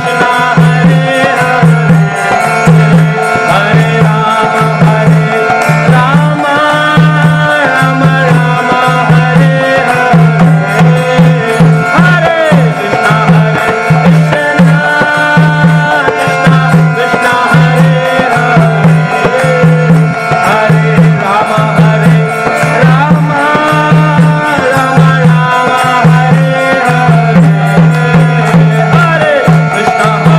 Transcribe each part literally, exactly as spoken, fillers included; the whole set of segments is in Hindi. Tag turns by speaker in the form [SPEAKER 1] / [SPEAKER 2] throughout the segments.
[SPEAKER 1] Krishna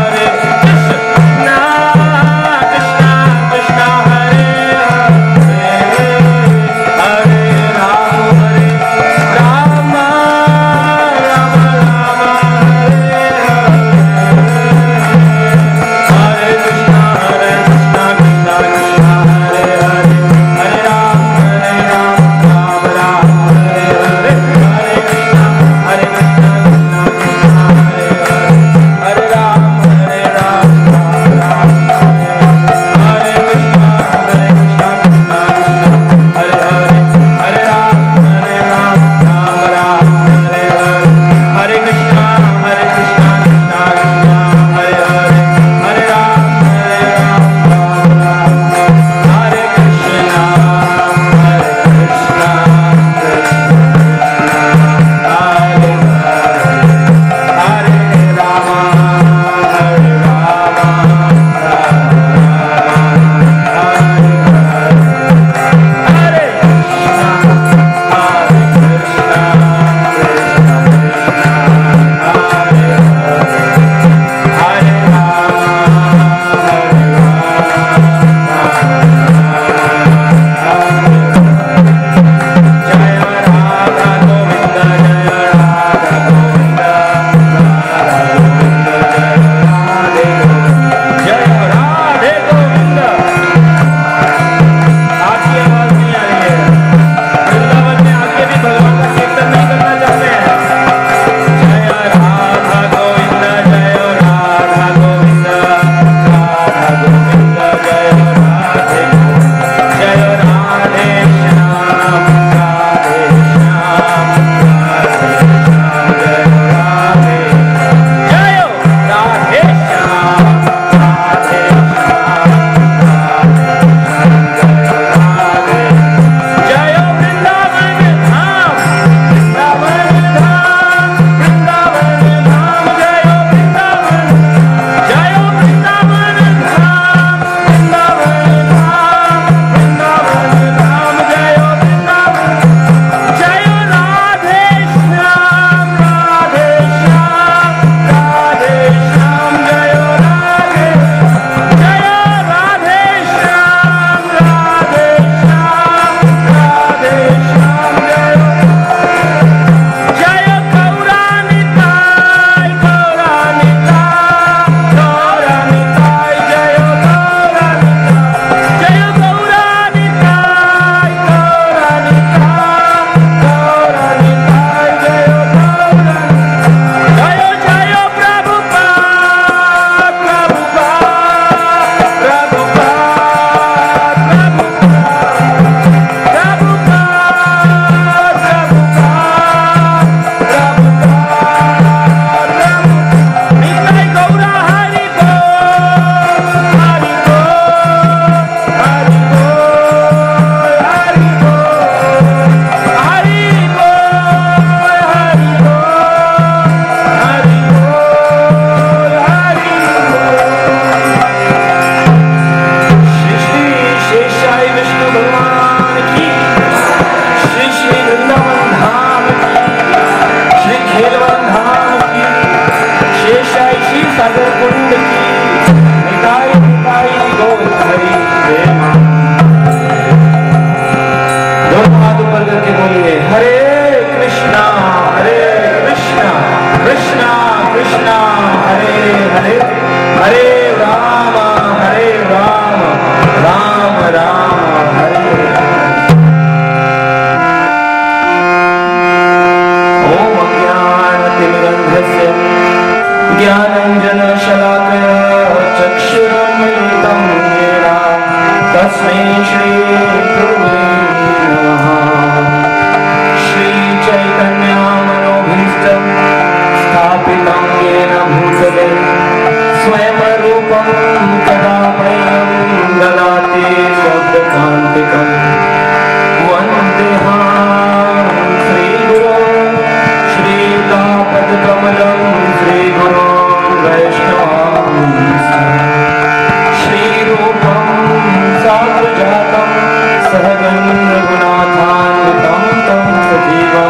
[SPEAKER 1] कांतिकं वन्देऽहं श्रीगुरो श्रीयुतापदकमलं श्रीगुरो वैष्णवांश्च श्रीरूपं साग्रजातं सहगं रघुनाथान्वितं तं सजीवं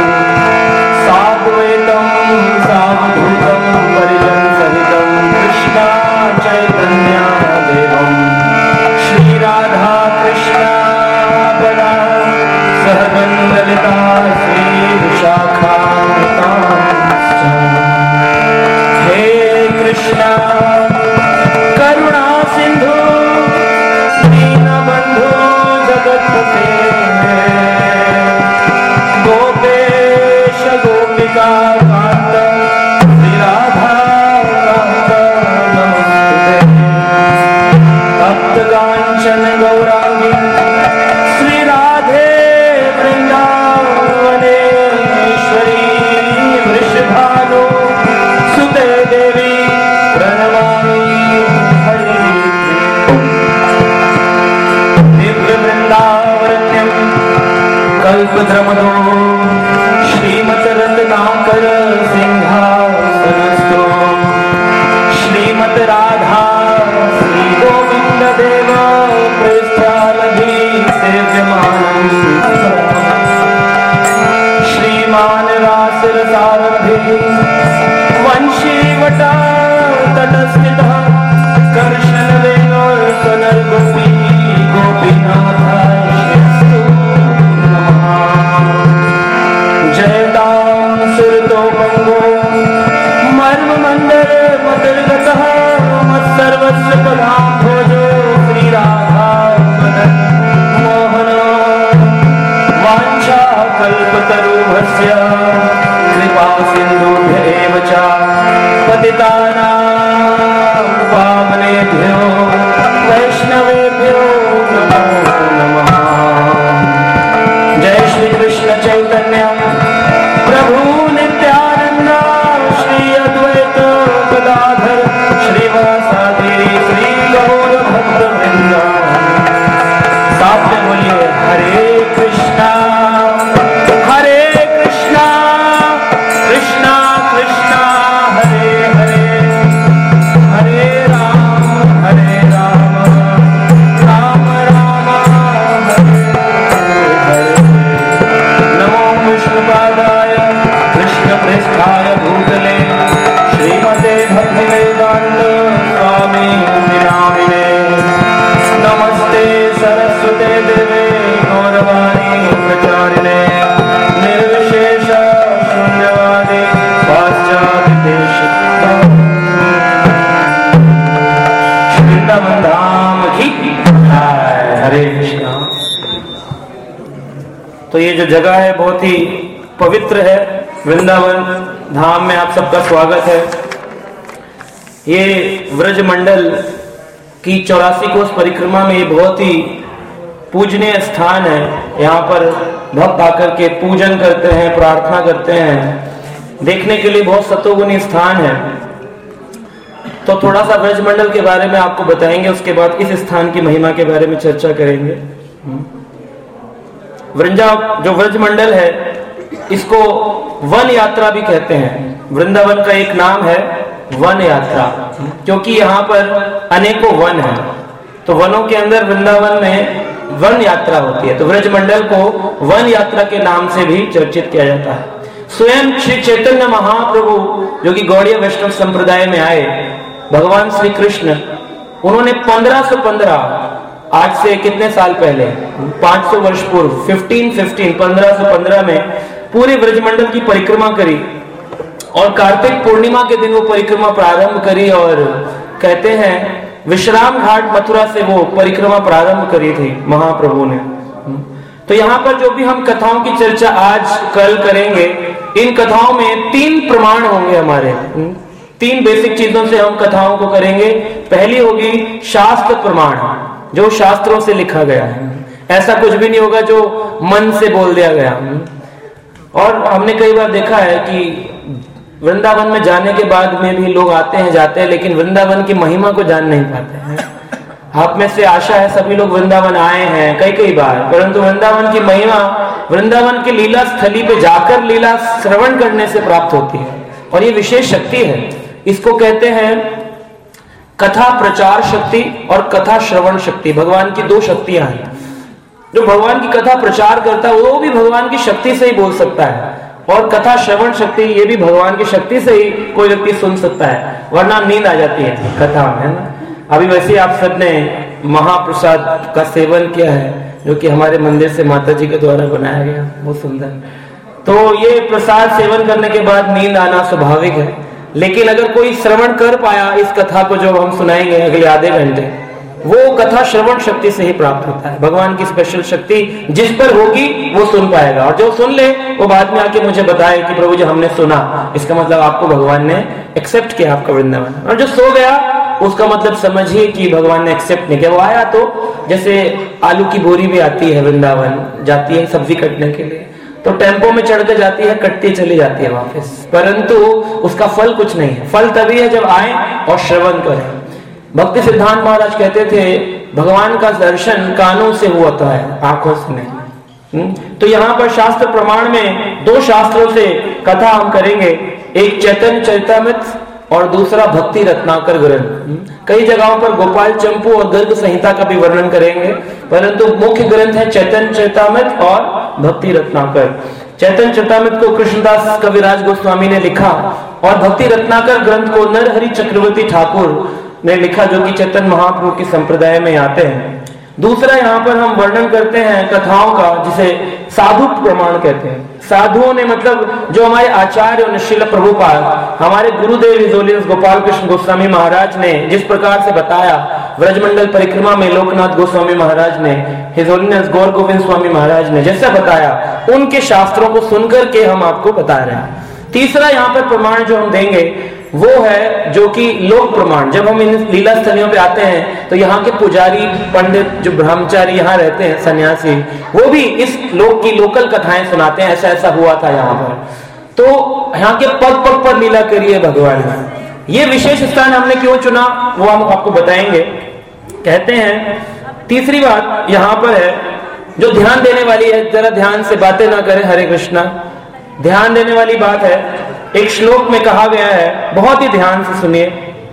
[SPEAKER 1] साद्वैतं सावधूतं परिजनसहितं कृष्णा चैतन्या देवं श्रीराधा कृष्णा बला सहगं ललिता श्रीविशाखान्वितांश्च हे कृष्णा करुणा सिंधु दीनबंधु जगत्पते गोपेश गोपिका कांत श्री राधा कांत नमस्ते भक्तकांचन गौरांगी श्री राधे वृंदावनेश्वरी वृषभानु सुते देवी प्रणमामि हरि दिव्य वृंदावरण्यं कल्पद्रुमदो श्रीमत् रत्नाकर सिंहासनस्थो श्रीमत् राधा श्री गोविंद देव प्रेष्ठालधि सेव्यमानं श्रीमान रासरसारभि वंशीवटा तटस्थितः कर्षणवेणोर् पुनर्गोपी गोपीनाथायस्तु नमः जयतां सुरतोपङ्गो मर्ममन्दर मतिर्गतः मत्सर्वस्य पदाम्भोजो श्रीराधा मदन मोहन वाञ्छाकल्पतरुभ्यश्च कृपा सिन्धुभ्येव च पतितानां पावनेभ्यो वैष्णवेभ्यो नमो नमः जय श्री कृष्ण चैतन्य प्रभु नित्यानंद श्री अद्वैत गदाधर श्रीवासादि श्री गौर भक्तवृंद साथ में बोलिए हरे कृष्णा हरे कृष्णा कृष्णा कृष्णा हरे हरे हरे राम हरे राम राम राम हरे हरे नमो विष्णुपादाय कृष्णप्रेष्ठाय भूतले श्रीमते भक्तिवेदान्त स्वामी नामिने नमस्ते सरस्वते देवे गौरवाणी प्रचारिणे निर्विशेष शून्यवादी पाश्चात्य देश वृंदावन धाम की जय। हरे कृष्णा। तो ये जो जगह है बहुत ही पवित्र है, वृंदावन धाम में आप सबका स्वागत है। ये व्रज मंडल की चौरासी कोस परिक्रमा में ये बहुत ही पूजनीय स्थान है। यहाँ पर भक्त आकर के पूजन करते हैं, प्रार्थना करते हैं, देखने के लिए बहुत सतोगुनी स्थान है। तो थोड़ा सा व्रज मंडल के बारे में आपको बताएंगे, उसके बाद इस स्थान की महिमा के बारे में चर्चा करेंगे। वृंदा जो व्रज मंडल है इसको वन यात्रा भी कहते हैं। वृंदावन का एक नाम है वन यात्रा, क्योंकि यहाँ पर अनेकों वन हैं। तो वनों के अंदर वृंदावन में वन यात्रा होती है, तो व्रज मंडल को वन यात्रा के नाम से भी चर्चित किया जाता है। स्वयं श्री चैतन्य महाप्रभु जो कि गौड़ीय वैष्णव संप्रदाय में आए, भगवान श्री कृष्ण, उन्होंने पंद्रह सौ पंद्रह, आज से कितने साल पहले, पांच सौ वर्ष पूर्व, फिफ्टीन फिफ्टीन पंद्रह सौ पंद्रह में पूरे ब्रजमंडल की परिक्रमा करी और कार्तिक पूर्णिमा के दिन वो परिक्रमा प्रारंभ करी। और कहते हैं विश्राम घाट मथुरा से वो परिक्रमा प्रारंभ करी थी महाप्रभु ने। तो यहाँ पर जो भी हम कथाओं की चर्चा आज कल करेंगे, इन कथाओं में तीन प्रमाण होंगे हमारे। तीन बेसिक चीजों से हम कथाओं को करेंगे। पहली होगी शास्त्र प्रमाण, जो शास्त्रों से लिखा गया है, ऐसा कुछ भी नहीं होगा जो मन से बोल दिया गया। और हमने कई बार देखा है कि वृंदावन में जाने के बाद में भी लोग आते हैं जाते हैं, लेकिन वृंदावन की महिमा को जान नहीं पाते हैं। आप में से आशा है सभी लोग वृंदावन आए हैं कई कई बार, परंतु वृंदावन की महिमा वृंदावन की लीला स्थली पे जाकर लीला श्रवण करने से प्राप्त होती है, और ये विशेष शक्ति है। इसको कहते हैं कथा प्रचार शक्ति और कथा श्रवण शक्ति। भगवान की दो शक्तियां हैं। जो भगवान की कथा प्रचार करता है वो भी भगवान की शक्ति से ही बोल सकता है, और कथा श्रवण शक्ति ये भी भगवान की शक्ति से ही कोई व्यक्ति सुन सकता है, वरना नींद आ जाती है कथा में, है ना। अभी वैसे आप सबने महाप्रसाद का सेवन किया है, जो कि हमारे मंदिर से माता जी के द्वारा बनाया गया, बहुत सुंदर। तो ये प्रसाद सेवन करने के बाद नींद आना स्वाभाविक है, लेकिन अगर कोई श्रवण कर पाया इस कथा को जो हम सुनाएंगे अगले आधे घंटे, वो कथा श्रवण शक्ति से ही प्राप्त होता है। भगवान की स्पेशल शक्ति जिस पर होगी वो सुन पाएगा, और जो सुन ले वो बाद में आके मुझे बताए कि प्रभु जी हमने सुना, इसका मतलब आपको भगवान ने एक्सेप्ट किया आपका वृंदावन। और जो सो गया उसका मतलब समझिए कि भगवान ने एक्सेप्ट नहीं किया। वो आया तो जैसे आलू की बोरी भी आती है वृंदावन, जाती है सब्जी कटने के लिए, तो टेम्पो में चढ़ के जाती है, कटती चली जाती है वापस, परंतु उसका फल कुछ नहीं है। फल तभी है जब आए और श्रवण करें। भक्ति सिद्धांत महाराज कहते थे भगवान का दर्शन कानों से होता है, आंखों से नहीं। तो यहाँ पर शास्त्र प्रमाण में दो शास्त्रों से कथा हम करेंगे, एक चैतन्य चरितामृत और दूसरा भक्ति रत्नाकर ग्रंथ। कई जगहों पर गोपाल चंपू और गर्ग संहिता का भी वर्णन करेंगे, परंतु मुख्य ग्रंथ है चैतन्य चरितामृत और भक्ति रत्नाकर। चैतन्य चरितामृत को कृष्णदास कविराज गोस्वामी ने लिखा, और भक्ति रत्नाकर ग्रंथ को नरहरि चक्रवर्ती ठाकुर ने लिखा, जो कि चैतन्य महाप्रभु की संप्रदाय में आते हैं। दूसरा यहाँ पर हम वर्णन करते हैं कथाओं का, जिसे साधु प्रमाण कहते हैं। साधुओं ने मतलब जो हमारे आचार्य और श्रील प्रभुपाद, हमारे गुरुदेव हिज होलीनेस गोपाल कृष्ण गोस्वामी महाराज ने जिस प्रकार से बताया, व्रजमंडल परिक्रमा में लोकनाथ गोस्वामी महाराज ने, हिज होलीनेस गौर गोविंद स्वामी महाराज ने जैसा बताया, उनके शास्त्रों को सुनकर के हम आपको बता रहे हैं। तीसरा यहाँ पर प्रमाण जो हम देंगे वो है जो कि लोक प्रमाण। जब हम इन लीला स्थलियों पे आते हैं तो यहाँ के पुजारी, पंडित, जो ब्रह्मचारी यहाँ रहते हैं, सन्यासी, वो भी इस लोक की लोकल कथाएं सुनाते हैं, ऐसा ऐसा हुआ था यहाँ पर। तो यहाँ के पग पग पर लीला करिए भगवान। ये विशेष स्थान हमने क्यों चुना वो हम आपको बताएंगे। कहते हैं तीसरी बात यहाँ पर है जो ध्यान देने वाली है, जरा ध्यान से बातें ना करें, हरे कृष्णा। ध्यान देने वाली बात है, एक श्लोक में कहा गया है, बहुत ही ध्यान से सुनिए।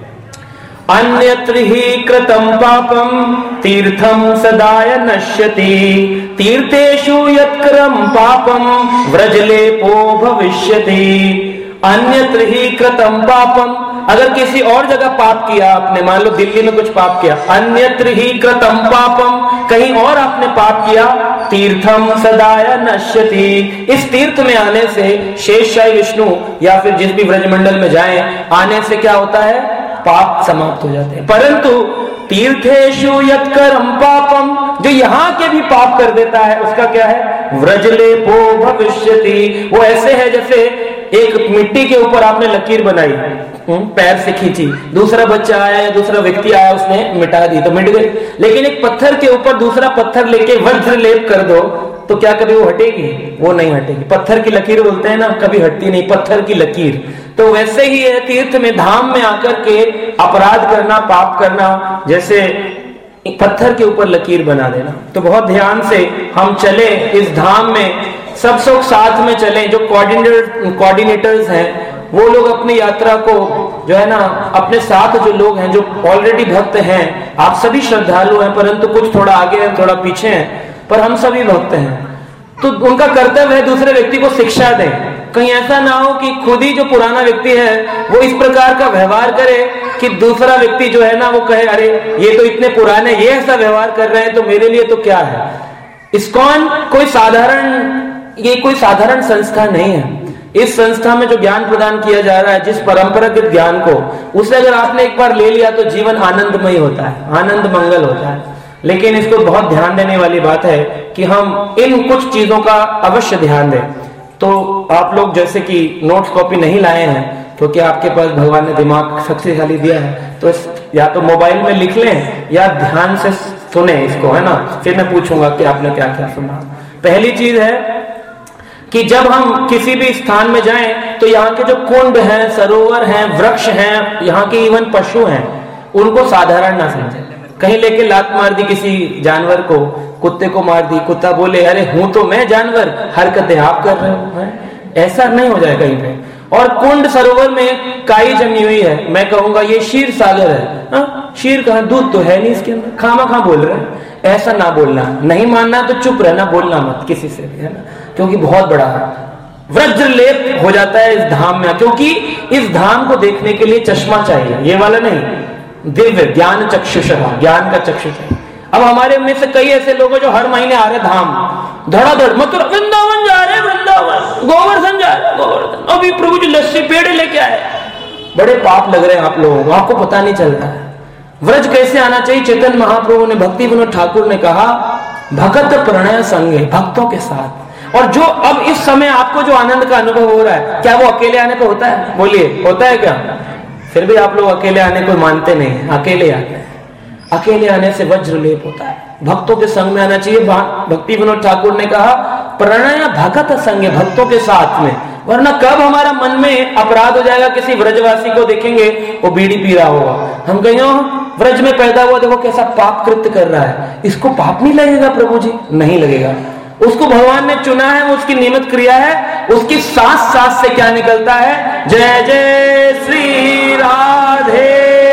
[SPEAKER 1] अन्यत्र हि कृतं पापं तीर्थं सदाय नश्यति, तीर्थेषु यत्कृतं पापं व्रजलेपो भविष्यति। अन्यत्र हि कृतं पापम, अगर किसी और जगह पाप किया आपने, मान लो दिल्ली में कुछ पाप किया, अन्यत्र हि कृतं पापम, कहीं और आपने पाप किया, तीर्थम सदाय नश्यति, इस तीर्थ में आने से शेषशायी विष्णु या फिर जिस भी व्रजमंडल में जाएं, आने से क्या होता है, पाप समाप्त हो जाते हैं। परंतु तीर्थेषु यत्करम पापम, जो यहाँ के भी पाप कर देता है उसका क्या है, व्रजलेपो भविष्यति। वो ऐसे है जैसे एक मिट्टी के ऊपर आपने लकीर बनाई, पैर से खींची, दूसरा बच्चा आया या दूसरा व्यक्ति आया, उसने मिटा दी तो मिट गई। लेकिन एक पत्थर के ऊपर दूसरा पत्थर लेके वज्र लेप कर दो तो क्या कभी वो हटेगी, वो नहीं हटेगी। पत्थर की लकीर बोलते हैं ना, कभी हटती नहीं, पत्थर की लकीर। तो वैसे ही है तीर्थ में, धाम में आकर के अपराध करना, पाप करना, जैसे पत्थर के ऊपर लकीर बना देना। तो बहुत ध्यान से हम चले इस धाम में, सब लोग साथ में चले। जो कोऑर्डिनेटर कोऑर्डिनेटर्स हैं वो लोग अपनी यात्रा को जो है ना, अपने साथ जो लोग हैं जो ऑलरेडी भक्त हैं, आप सभी श्रद्धालु हैं, परंतु कुछ थोड़ा आगे हैं, थोड़ा पीछे हैं, पर हम सभी भक्त हैं। तो उनका कर्तव्य है दूसरे व्यक्ति को शिक्षा दें। कहीं ऐसा ना हो कि खुद ही जो पुराना व्यक्ति है वो इस प्रकार का व्यवहार करे कि दूसरा व्यक्ति जो है ना वो कहे, अरे ये तो इतने पुराने, ये ऐसा व्यवहार कर रहे हैं तो मेरे लिए तो क्या है। इस्कॉन कोई साधारण, ये कोई साधारण संस्था नहीं है। इस संस्था में जो ज्ञान प्रदान किया जा रहा है, जिस परंपरागत ज्ञान को, उसे अगर आपने एक बार ले लिया तो जीवन आनंदमय होता है, आनंद मंगल होता है। लेकिन इसको बहुत ध्यान देने वाली बात है कि हम इन कुछ चीजों का अवश्य ध्यान दें। तो आप लोग जैसे कि नोट्स कॉपी नहीं लाए हैं क्योंकि आपके पास भगवान ने दिमाग शक्तिशाली दिया है, तो या तो मोबाइल में लिख लें या ध्यान से सुने इसको, है ना। फिर मैं पूछूंगा कि आपने क्या क्या सुना। पहली चीज है कि जब हम किसी भी स्थान में जाएं तो यहाँ के जो कुंड हैं, सरोवर हैं, वृक्ष हैं, यहाँ के इवन पशु हैं, उनको साधारण ना समझें। कहीं लेके लात मार दी किसी जानवर को, कुत्ते को मार दी, कुत्ता बोले अरे हूं तो मैं जानवर, हरकतें आप कर रहे हो, है? ऐसा नहीं हो जाए कहीं पे। और कुंड सरोवर में काई जमी हुई है, मैं कहूंगा ये क्षीर सागर है, हा? क्षीर कहां, दूध तो है नहीं इसके अंदर, खामा खा बोल रहे हैं। ऐसा ना बोलना, नहीं मानना तो चुप रहना, बोलना मत किसी से भी, है ना, क्योंकि बहुत बड़ा वज्र लेप हो जाता है इस धाम में, क्योंकि इस धाम को देखने के लिए चश्मा चाहिए, ये वाला नहीं, दिव्य ज्ञान चक्षुष, ज्ञान का चक्षुष है। अब हमारे में से कई ऐसे लोग हैं जो हर महीने आ रहे धाम, धड़ाधड़, मथुरा वृंदावन जा रहे, वृंदावन गोवर्धन जा रहे, गोवर्धन, अभी प्रभु जी लस्सी पेड़े लेके आए। बड़े पाप लग रहे हैं आप लोगों को, आपको पता नहीं चल रहा है। व्रज कैसे आना चाहिए? चैतन्य महाप्रभु ने, भक्ति विनोद ठाकुर ने कहा, भगत प्रणय संगे, भक्तों के साथ। और जो अब इस समय आपको जो आनंद का अनुभव हो रहा है, क्या वो अकेले आने पे होता है? बोलिए, होता है क्या? फिर भी आप लोग अकेले आने को मानते नहीं, अकेले आते हैं। अकेले आने से वज्र लेप होता है, भक्तों के संग में आना चाहिए। भक्ति विनोद ठाकुर ने कहा, प्रणय भगत संग, भक्तों के साथ में, वरना कब हमारा मन में अपराध हो जाएगा। किसी व्रजवासी को देखेंगे वो बीड़ी पी रहा होगा, हम कहेंगे व्रज में पैदा हुआ, देखो कैसा पाप कृत्य कर रहा है, इसको पाप नहीं लगेगा प्रभु जी? नहीं लगेगा। उसको भगवान ने चुना है, वो उसकी नियमित क्रिया है, उसकी सांस सांस से क्या निकलता है? जय जय श्री राधे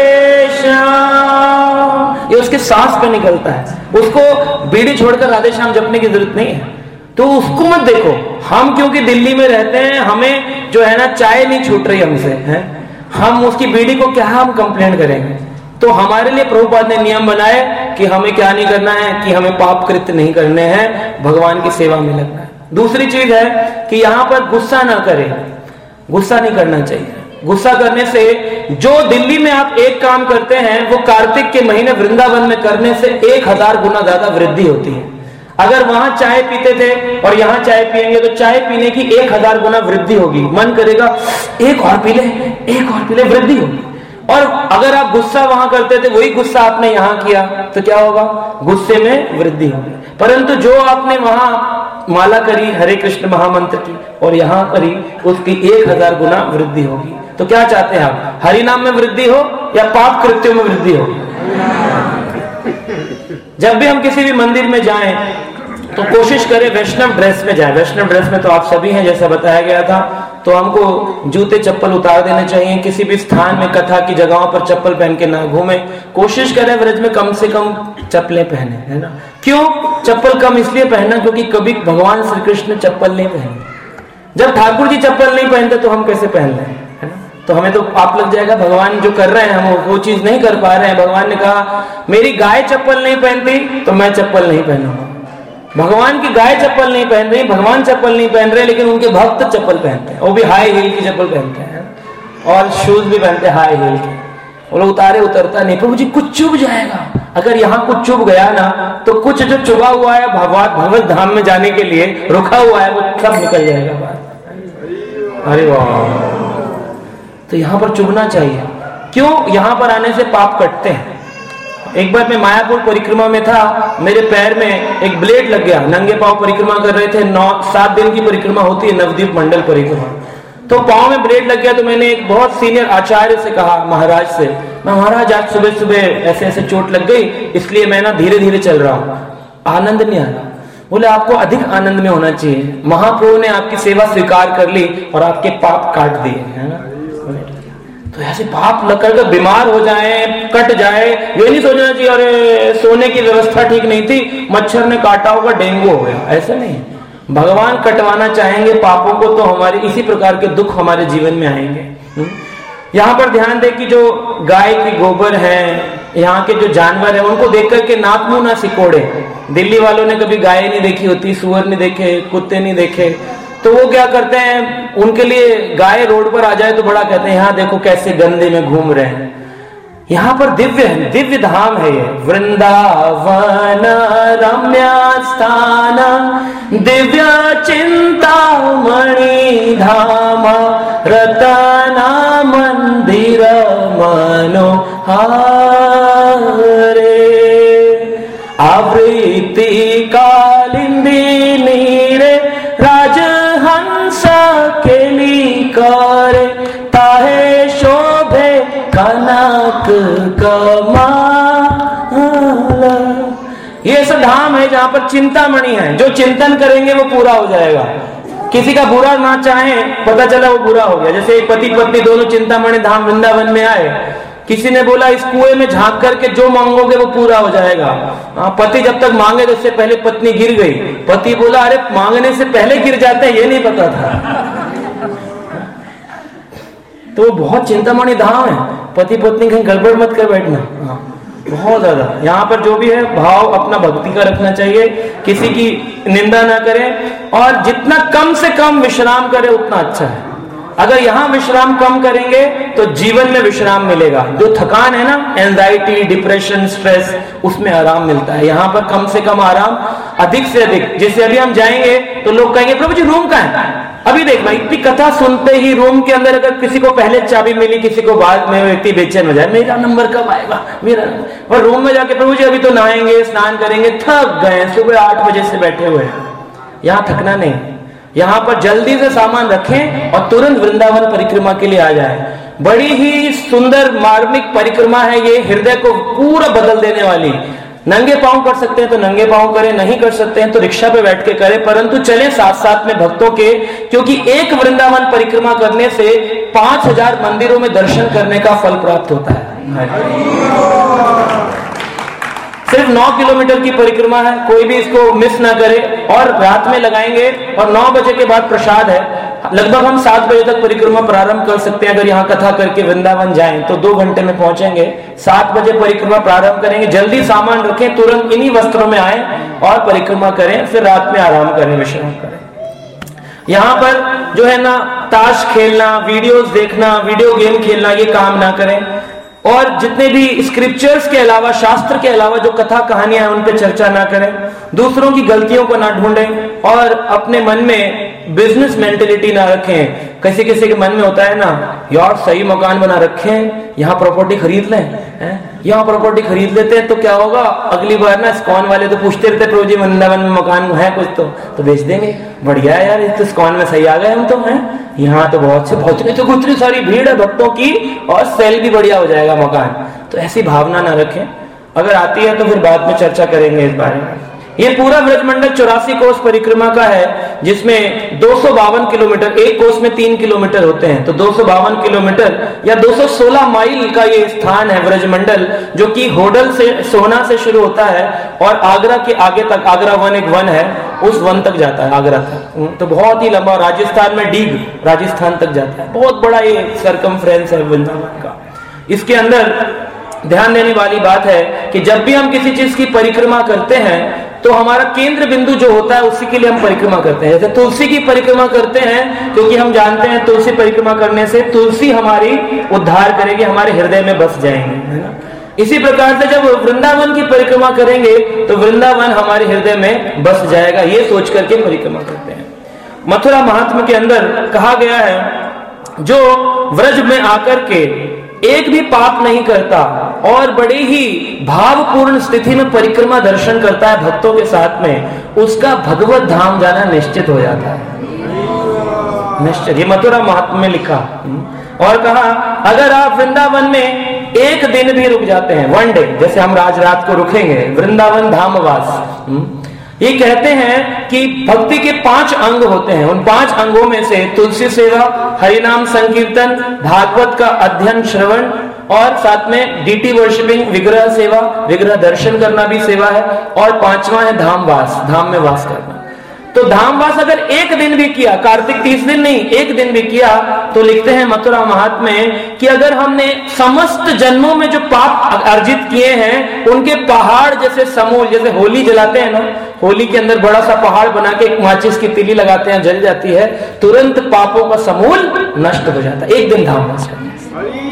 [SPEAKER 1] श्याम, ये उसके सांस पे निकलता है। उसको बीड़ी छोड़कर राधे श्याम जपने की जरूरत नहीं है। तो उसको मत देखो, हम क्योंकि दिल्ली में रहते हैं, हमें जो है ना चाय नहीं छूट रही हमसे, है, हम उसकी बीड़ी को क्या हम कंप्लेंट करेंगे? तो हमारे लिए प्रभुपाद ने नियम बनाए कि हमें क्या नहीं करना है, कि हमें पाप कृत्य नहीं करने हैं, भगवान की सेवा में लगना है। दूसरी चीज है कि यहाँ पर गुस्सा ना करें, गुस्सा नहीं करना चाहिए। गुस्सा करने से, जो दिल्ली में आप एक काम करते हैं वो कार्तिक के महीने वृंदावन में करने से एक हजार गुना ज्यादा वृद्धि होती है। अगर वहां चाय पीते थे और यहाँ चाय पिएंगे तो चाय पीने की एक हजार गुना वृद्धि होगी, मन करेगा एक और पी ले, एक और पी ले, वृद्धि होगी। और अगर आप गुस्सा वहां करते थे, वही गुस्सा आपने यहाँ किया तो क्या होगा? गुस्से में वृद्धि होगी। परंतु जो आपने वहां माला करी हरे कृष्ण महामंत्र की और यहाँ करी, उसकी एक हजार गुना वृद्धि होगी। तो क्या चाहते हैं आप? हरि नाम में वृद्धि हो या पाप कृत्यों में वृद्धि हो? जब भी हम किसी भी मंदिर में जाएं तो कोशिश करें वैष्णव ड्रेस में जाएं। वैष्णव ड्रेस में तो आप सभी हैं, जैसा बताया गया था। तो हमको जूते चप्पल उतार देने चाहिए, किसी भी स्थान में कथा की जगहों पर चप्पल पहन के ना घूमे। कोशिश करें व्रज में कम से कम चप्पलें पहने, है ना। क्यों चप्पल कम इसलिए पहनना क्योंकि कभी भगवान श्री कृष्ण चप्पल नहीं पहने। जब ठाकुर जी चप्पल नहीं पहनते तो हम कैसे पहन लें, है ना। तो हमें तो पाप लग जाएगा। भगवान जो कर रहे हैं हम वो चीज नहीं कर पा रहे हैं। भगवान ने कहा मेरी गाय चप्पल नहीं पहनती तो मैं चप्पल नहीं पहनूंगा। भगवान की गाय चप्पल नहीं पहन रही, भगवान चप्पल नहीं पहन रहे, लेकिन उनके भक्त चप्पल पहनते हैं, वो भी हाई हील की चप्पल पहनते हैं और शूज भी पहनते हैं हाई हील के। वो लोग उतारे उतरता नहीं। प्रभु जी कुछ चुभ जाएगा। अगर यहाँ कुछ चुभ गया ना तो कुछ जो चुभा हुआ है भगवत भगवत धाम में जाने के लिए रुका हुआ है वो सब निकल जाएगा बाहर। अरे वाह, तो यहाँ पर चुभना चाहिए। क्यों? यहाँ पर आने से पाप कटते हैं। एक बार मैं मायापुर परिक्रमा में था, मेरे पैर में एक ब्लेड लग गया। नंगे पांव परिक्रमा कर रहे थे, नौ सात दिन की परिक्रमा होती है नवद्वीप मंडल परिक्रमा। तो पांव में ब्लेड लग गया तो मैंने एक बहुत सीनियर आचार्य से कहा, महाराज से, मैं महाराज आज सुबह सुबह ऐसे ऐसे चोट लग गई, इसलिए मैं ना धीरे धीरे चल रहा हूँ, आनंद नहीं आ रहा। बोले आपको अधिक आनंद में होना चाहिए। महाप्रभु ने आपकी सेवा स्वीकार कर ली और आपके पाप काट दिए, है ना। तो ऐसे पाप लग कर बीमार हो जाए, कट जाए, ये नहीं सोचना चाहिए अरे सोने की व्यवस्था ठीक नहीं थी, मच्छर ने काटा होगा, डेंगू हो गया। ऐसा नहीं, भगवान कटवाना चाहेंगे पापों को तो हमारे इसी प्रकार के दुख हमारे जीवन में आएंगे। यहाँ पर ध्यान दे कि जो गाय की गोबर है, यहाँ के जो जानवर है, उनको देख करके नाक मुंह ना सिकोड़े। दिल्ली वालों ने कभी गाय नहीं देखी होती, सुअर नहीं देखे, कुत्ते नहीं देखे, तो वो क्या करते हैं, उनके लिए गाय रोड पर आ जाए तो बड़ा कहते हैं यहाँ देखो कैसे गंदे में घूम रहे हैं। यहाँ पर दिव्य है, दिव्य धाम है ये। वृंदावन रम्य स्थान दिव्य चिंतामणि धाम रतना मंदिर मनोहारे आवृत्ति कालिंदी नीरे राजहंस केली करे ताहे शोभे कनक कमारे। ये ऐसा धाम है जहां पर चिंतामणि है, जो चिंतन करेंगे वो पूरा हो जाएगा। किसी का बुरा ना चाहे, पता चला वो बुरा हो गया। जैसे पति पत्नी दोनों चिंतामणि धाम वृंदावन में आए, किसी ने बोला इस कुएं में झांक करके जो मांगोगे वो पूरा हो जाएगा। आ, पति जब तक मांगे तो उससे पहले पत्नी गिर गई। पति बोला अरे मांगने से पहले गिर जाते हैं, ये नहीं पता था। तो बहुत चिंतामणि धाम है, पति पत्नी कहीं गड़बड़ मत कर बैठना। बहुत ज्यादा यहाँ पर जो भी है भाव अपना भक्ति का रखना चाहिए, किसी की निंदा ना करें, और जितना कम से कम विश्राम करें उतना अच्छा है। अगर यहाँ विश्राम कम करेंगे तो जीवन में विश्राम मिलेगा। जो थकान है ना, एंजाइटी, डिप्रेशन, स्ट्रेस, उसमें आराम मिलता है। यहाँ पर कम से कम आराम, अधिक से अधिक। जैसे अभी हम जाएंगे तो लोग कहेंगे प्रभु जी रूम कहाँ है? अभी देखना, इतनी कथा सुनते ही रूम के अंदर अगर किसी को पहले चाबी मिली, किसी को बाद में, व्यक्ति बेचैन हो जाए, मेरा नंबर कब आएगा मेरा। और रूम में जाके प्रभु जी अभी तो नहाएंगे, स्नान करेंगे, थक गए, सुबह आठ बजे से बैठे हुए हैं। यहाँ थकना नहीं, यहाँ पर जल्दी से सामान रखें और तुरंत वृंदावन परिक्रमा के लिए आ जाए। बड़ी ही सुंदर मार्मिक परिक्रमा है ये, हृदय को पूरा बदल देने वाली। नंगे पांव कर सकते हैं तो नंगे पांव करें, नहीं कर सकते हैं तो रिक्शा पे बैठ के करें, परंतु चलें साथ साथ में भक्तों के, क्योंकि एक वृंदावन परिक्रमा करने से पांच हजार मंदिरों में दर्शन करने का फल प्राप्त होता है। सिर्फ नौ किलोमीटर की परिक्रमा है, कोई भी इसको मिस ना करे। और रात में लगाएंगे, और नौ बजे के बाद प्रसाद है। लगभग हम सात बजे तक परिक्रमा प्रारंभ कर सकते हैं। अगर यहाँ कथा करके वृंदावन जाएं तो दो घंटे में पहुंचेंगे। सात बजे परिक्रमा प्रारंभ करेंगे, जल्दी सामान रखें, तुरंत इन्हीं वस्त्रों में आए और परिक्रमा करें, फिर रात में आराम करें, विश्राम करें। यहाँ पर जो है ना, ताश खेलना, वीडियोस देखना, वीडियो गेम खेलना, ये काम ना करें। और जितने भी स्क्रिप्चर्स के अलावा, शास्त्र के अलावा जो कथा कहानियां हैं उन पे चर्चा ना करें, दूसरों की गलतियों को ना ढूंढें, और अपने मन में बिजनेस मेंटेलिटी ना रखें। किसी किसी के मन में होता है ना, यार सही मकान बना रखे हैं, यहाँ प्रॉपर्टी खरीद लें, यहाँ प्रॉपर्टी खरीद लेते हैं तो क्या होगा, अगली बार ना स्कॉन वाले तो पूछते रहते प्रभु जी वृंदावन में मकान है कुछ तो तो बेच देंगे। बढ़िया है यार, तो स्कॉन में सही आ गए हम तो हैं, यहाँ तो बहुत से बहुत तो इतनी सारी भीड़ है भक्तों की, और सेल भी बढ़िया हो जाएगा मकान। तो ऐसी भावना ना रखें। अगर आती है तो फिर बाद में चर्चा करेंगे इस बारे में। ये पूरा ब्रजमंडल चौरासी कोस परिक्रमा का है, जिसमें दो सौ बावन किलोमीटर, एक कोस में तीन किलोमीटर होते हैं, तो दो सौ बावन किलोमीटर या दो सौ सोलह माइल का ये स्थान है ब्रजमंडल, जो कि होडल से, सोना से शुरू होता है और आगरा के आगे तक, आगरा वन एक वन है, उस वन तक जाता है, आगरा तक। तो बहुत ही लंबा, राजस्थान में डीग, राजस्थान तक जाता है। बहुत बड़ा ये सरकमफ्रेंस है वृंदावन का। इसके अंदर ध्यान देने वाली बात है कि जब भी हम किसी चीज की परिक्रमा करते हैं तो हमारा केंद्र बिंदु जो होता है उसी के लिए हम परिक्रमा करते हैं। जैसे तुलसी की परिक्रमा करते हैं क्योंकि हम जानते हैं तुलसी परिक्रमा करने से तुलसी हमारी उद्धार करेगी, हमारे हृदय में बस जाएंगे, है ना। इसी प्रकार से जब वृंदावन की परिक्रमा करेंगे तो वृंदावन हमारे हृदय में बस जाएगा, ये सोच करके परिक्रमा करते हैं। मथुरा महात्म्य के अंदर कहा गया है, जो व्रज में आकर के एक भी पाप नहीं करता और बड़ी ही भावपूर्ण स्थिति में परिक्रमा दर्शन करता है भक्तों के साथ में, उसका भगवत धाम जाना निश्चित हो जाता है। निश्चित, ये मथुरा महात्म्य में लिखा। और कहा अगर आप वृंदावन में एक दिन भी रुक जाते हैं, वन डे, जैसे हम आज रात को रुकेंगे वृंदावन धामवास, ये कहते हैं कि भक्ति के पांच अंग होते हैं। उन पांच अंगों में से तुलसी सेवा, हरिनाम संकीर्तन, भागवत का अध्ययन श्रवण, और साथ में डीटी वर्शिपिंग, विग्रह सेवा, विग्रह दर्शन करना भी सेवा है, और पांचवा है धामवास, धाम में वास करना। तो धामवास अगर एक दिन भी किया, कार्तिक तीस दिन नहीं, एक दिन भी किया, तो लिखते हैं मथुरा महात्म्य में कि अगर हमने समस्त जन्मों में जो पाप अर्जित किए हैं उनके पहाड़ जैसे समूल, जैसे होली जलाते हैं ना, होली के अंदर बड़ा सा पहाड़ बना के एक माचिस की तिली लगाते हैं, जल जाती है, तुरंत पापों का समूल नष्ट हो जाता है एक दिन धामवास करने से।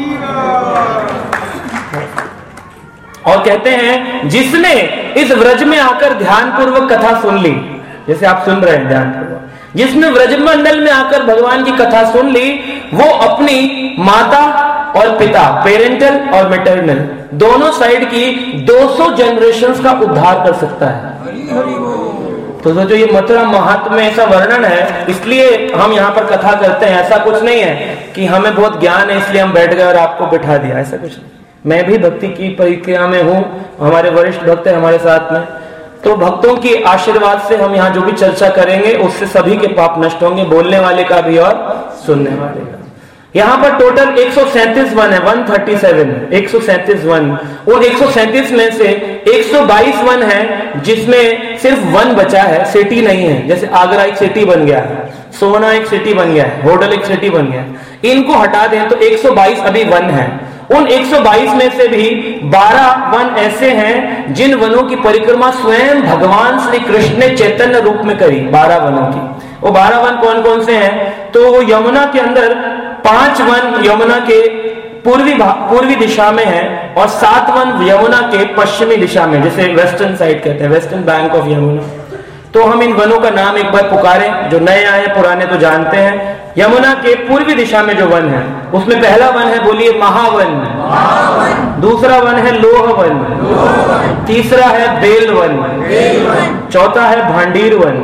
[SPEAKER 1] और कहते हैं जिसने इस व्रज में आकर ध्यान पूर्वक कथा सुन ली, जैसे आप सुन रहे हैं ध्यान पूर्वक, जिसने व्रजमंडल में आकर भगवान की कथा सुन ली, वो अपनी माता और पिता, पेरेंटल और मैटरनल, दोनों साइड की दो सौ जनरेशंस का उद्धार कर सकता है। तो जो ये मथुरा महात्म्य में ऐसा वर्णन है, इसलिए हम यहाँ पर कथा करते हैं। ऐसा कुछ नहीं है कि हमें बहुत ज्ञान है इसलिए हम बैठ गए और आपको बिठा दिया, ऐसा कुछ नहीं। मैं भी भक्ति की प्रक्रिया में हूँ, हमारे वरिष्ठ भक्त हैं हमारे साथ में, तो भक्तों के आशीर्वाद से हम यहाँ जो भी चर्चा करेंगे उससे सभी के पाप नष्ट होंगे, बोलने वाले का भी और सुनने वाले का। यहाँ पर टोटल एक सौ सैंतीस वन है, एक सौ सैंतीस, एक सौ सैंतीस वन, और एक सौ सैंतीस में से एक सौ बाईस वन है जिसमें सिर्फ वन बचा है, सिटी नहीं है। जैसे आगरा एक सिटी बन गया है, सोना एक सिटी बन गया है, होडल एक सिटी बन गया है, इनको हटा दें तो एक सौ बाईस अभी वन है। उन एक सौ बाईस में से भी बारह वन ऐसे हैं जिन वनों की परिक्रमा स्वयं भगवान श्री कृष्ण ने चैतन्य रूप में करी। बारह वनों की, वो बारह वन कौन कौन से हैं? तो वो यमुना के अंदर पांच वन यमुना के पूर्वी पूर्वी दिशा में है, और सात वन यमुना के पश्चिमी दिशा में, जैसे वेस्टर्न साइड कहते हैं, वेस्टर्न बैंक ऑफ यमुना। तो हम इन वनों का नाम एक बार पुकारें, जो नए आए पुराने तो जानते हैं। यमुना के पूर्वी दिशा में जो वन है उसमें पहला वन है, बोलिए महावन, महावन। दूसरा वन है लोहवन, लोहवन। तीसरा है बेलवन, बेलवन। चौथा है भांडीर वन,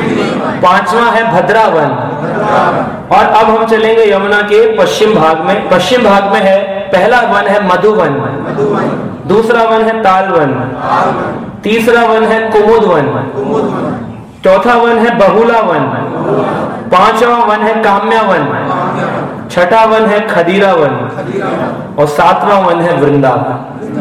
[SPEAKER 1] पांचवा है भद्रावन, और अब हम चलेंगे यमुना के पश्चिम भाग में। पश्चिम भाग में है पहला वन है मधुवन, दूसरा वन है तालवन, तीसरा वन है कुमुद वन, चौथा वन है बहुला वन, पांचवा वन है काम्या वन, छठा वन है खदीरा वन, और सातवां वन है वृंदावन।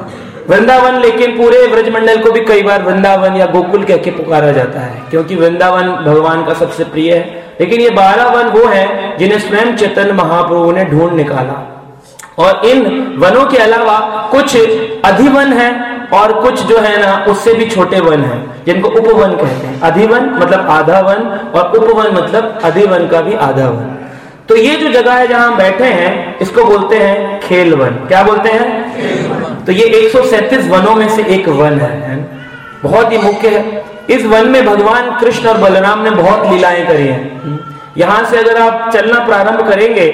[SPEAKER 1] वृंदावन, लेकिन पूरे ब्रजमंडल को भी कई बार वृंदावन या गोकुल कह के पुकारा जाता है, क्योंकि वृंदावन भगवान का सबसे प्रिय है। लेकिन ये बारह वन वो हैं जिन्हें स्वयं चैतन्य महाप्रभु ने ढूंढ निकाला। और इन वनों के अलावा कुछ अधिवन हैं और कुछ जो है ना उससे भी छोटे वन हैं जिनको उपवन कहते हैं। अधिवन मतलब आधा वन, और उपवन मतलब अधिवन का भी आधा वन। तो ये जो जगह है जहां हम बैठे हैं इसको बोलते हैं खेल वन। क्या बोलते हैं? तो ये एक सौ सैंतीस वनों में से एक वन है, बहुत ही मुख्य है। इस वन में भगवान कृष्ण और बलराम ने बहुत लीलाएं करी हैं। यहां से अगर आप चलना प्रारंभ करेंगे